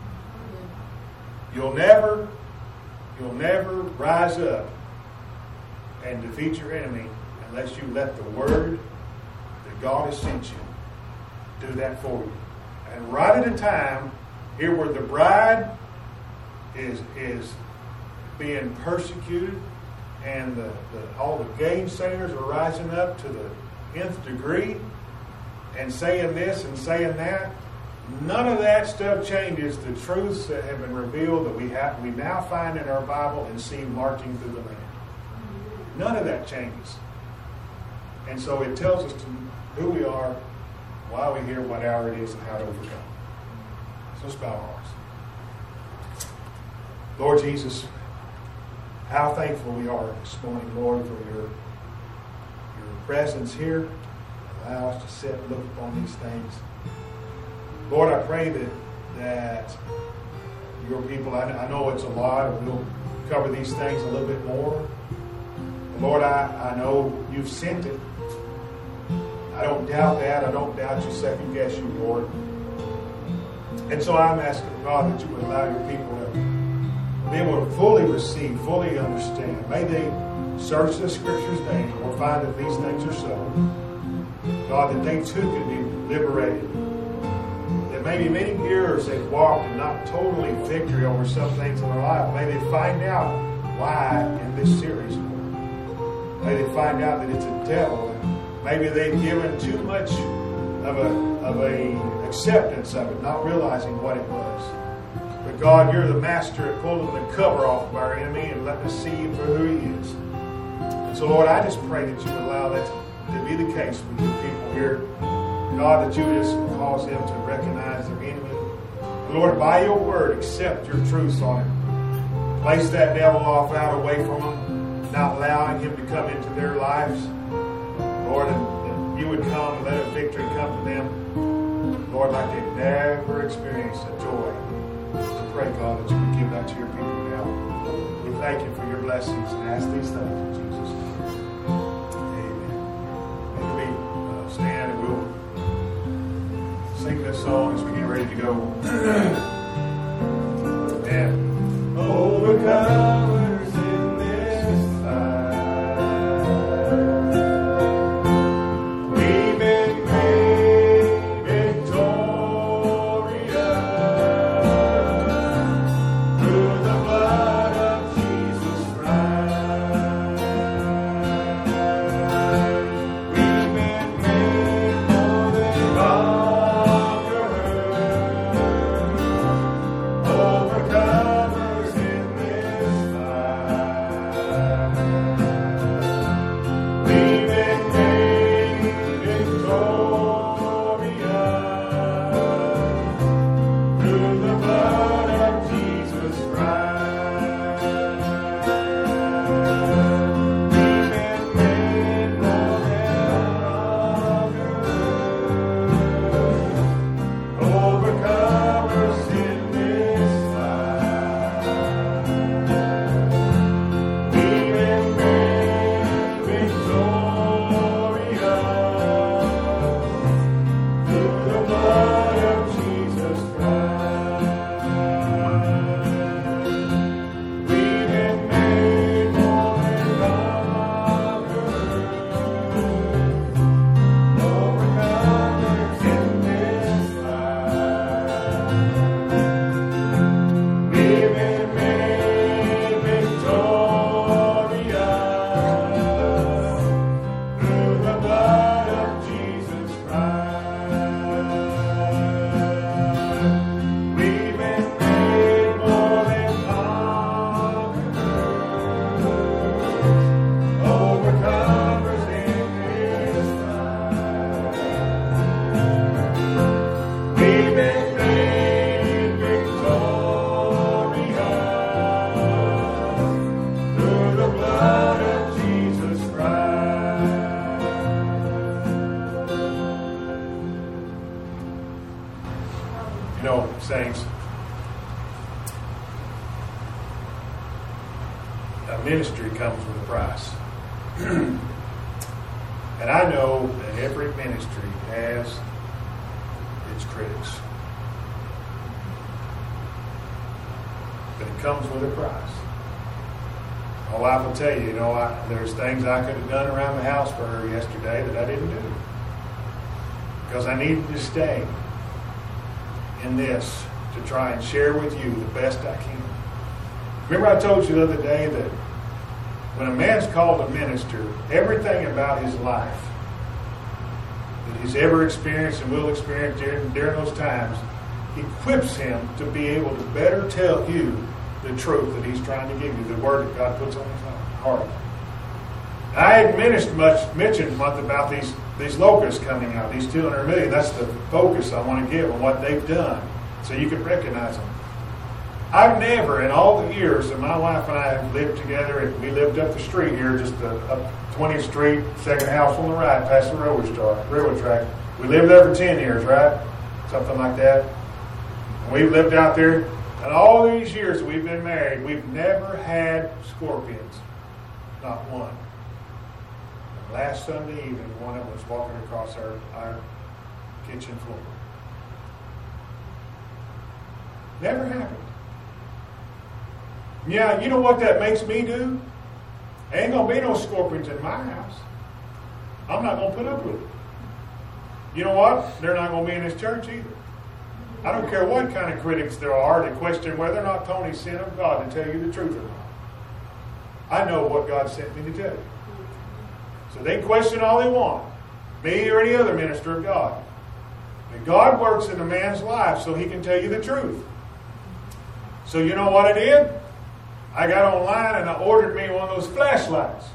You'll never, you'll never rise up and defeat your enemy unless you let the word that God has sent you do that for you. And right at a time here where the bride is is being persecuted and the, the, all the gainsayers are rising up to the nth degree and saying this and saying that, none of that stuff changes the truths that have been revealed that we have we now find in our Bible and see marching through the land. None of that changes. And so it tells us to who we are, why we're here, what hour it is, and how to overcome. So let's bow our hearts. Lord Jesus, how thankful we are this morning, Lord, for your, your presence here. Allow us to sit and look upon these things. Lord, I pray that that your people, I, I know it's a lot, and we'll cover these things a little bit more. Lord, I, I know you've sent it. I don't doubt that. I don't doubt you second guess you, Lord. And so I'm asking, God, that you would allow your people to be able to fully receive, fully understand. May they search the scriptures daily or find that these things are so. God, that they too can be liberated. That maybe many years they've walked in not totally victory over some things in their life. May they find out why in this series, Lord. May they find out that it's a devil. And maybe they've given too much of a of a acceptance of it, not realizing what it was. But God, you're the master at pulling the cover off of our enemy and letting us see him for who he is. And so, Lord, I just pray that you would allow that to be the case with your people here. God, that you would just cause them to recognize their enemy. Lord, by your word, accept your truths on it. Place that devil off out away from them, not allowing him to come into their lives. Lord, and, and you would come and let a victory come to them. Lord, like they've never experienced a joy. I pray, God, that you would give that to your people now. We thank you for your blessings and ask these things in Jesus' name. Amen. And we uh, stand and we'll sing this song as we get ready to go. And overcomers in this fight, we've been made victorious through the blood of Jesus Christ. We've been made more than conquerors, overcomers in this No, saints. A ministry comes with a price. And I know that every ministry has its critics. But it comes with a price. My wife will tell you, you know, I, there's things I could have done around the house for her yesterday that I didn't do. Because I needed to stay in this to try and share with you the best I can. Remember I told you the other day that when a man's called a minister, everything about his life that he's ever experienced and will experience during, during those times equips him to be able to better tell you the truth that he's trying to give you, the word that God puts on his heart. I had mentioned much mentioned much about these, these locusts coming out, these two hundred million. That's the focus I want to give on what they've done so you can recognize them. I've never, in all the years that my wife and I have lived together, and we lived up the street here, just uh, up twentieth street, second house on the right, past the railroad track, railroad track. We lived there for ten years, right? Something like that. And we've lived out there, and all these years that we've been married, we've never had scorpions. Not one. And last Sunday evening, one of them was walking across our, our kitchen floor. Never happened. Yeah, you know what that makes me do? Ain't going to be no scorpions in my house. I'm not going to put up with it. You know what? They're not going to be in this church either. I don't care what kind of critics there are that question whether or not Tony's sent of God to tell you the truth or not. I know what God sent me to tell you. So they question all they want, me or any other minister of God. And God works in a man's life so he can tell you the truth. So you know what I did? I got online and I ordered me one of those flashlights.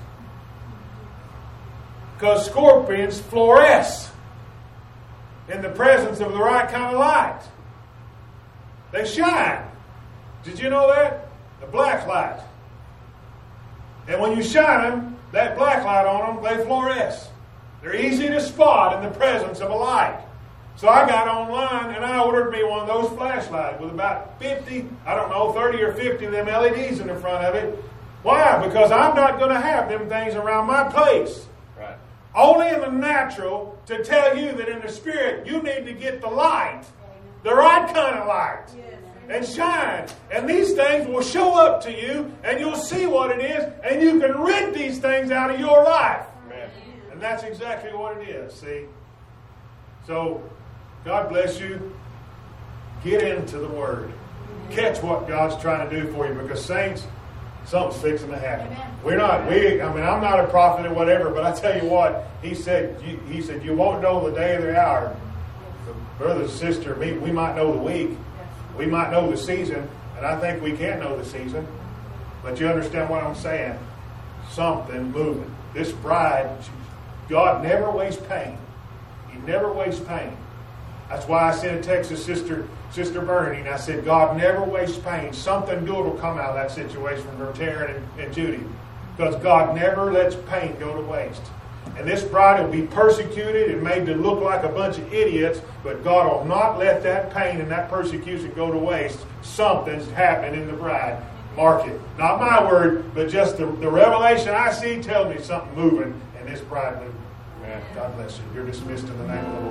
Because scorpions fluoresce in the presence of the right kind of light. They shine. Did you know that? The black light. And when you shine them, that black light on them, they fluoresce. They're easy to spot in the presence of a light. So I got online and I ordered me one of those flashlights with about fifty, I don't know, thirty or fifty of them L E Ds in the front of it. Why? Because I'm not going to have them things around my place. Right. Only in the natural to tell you that in the spirit you need to get the light, the right kind of light, and shine. And these things will show up to you and you'll see what it is and you can rid these things out of your life. Amen. And that's exactly what it is, see? So, God bless you. Get into the Word. Catch what God's trying to do for you, because saints, something's fixing to happen. Amen. We're not. We. I mean, I'm not a prophet or whatever, but I tell you what, He said. You, he said you won't know the day or the hour. Brother and sister, we, we might know the week, we might know the season, and I think we can know the season. But you understand what I'm saying? Something moving. This bride, God never wastes pain. He never wastes pain. That's why I sent a text to Sister Sister Bernie, and I said, God never wastes pain. Something good will come out of that situation from Taryn and, and Judy. Because God never lets pain go to waste. And this bride will be persecuted and made to look like a bunch of idiots, but God will not let that pain and that persecution go to waste. Something's happening in the bride. Mark it. Not my word, but just the, the revelation I see tells me something moving, and this bride moving. God bless you. You're dismissed in the name of the Lord.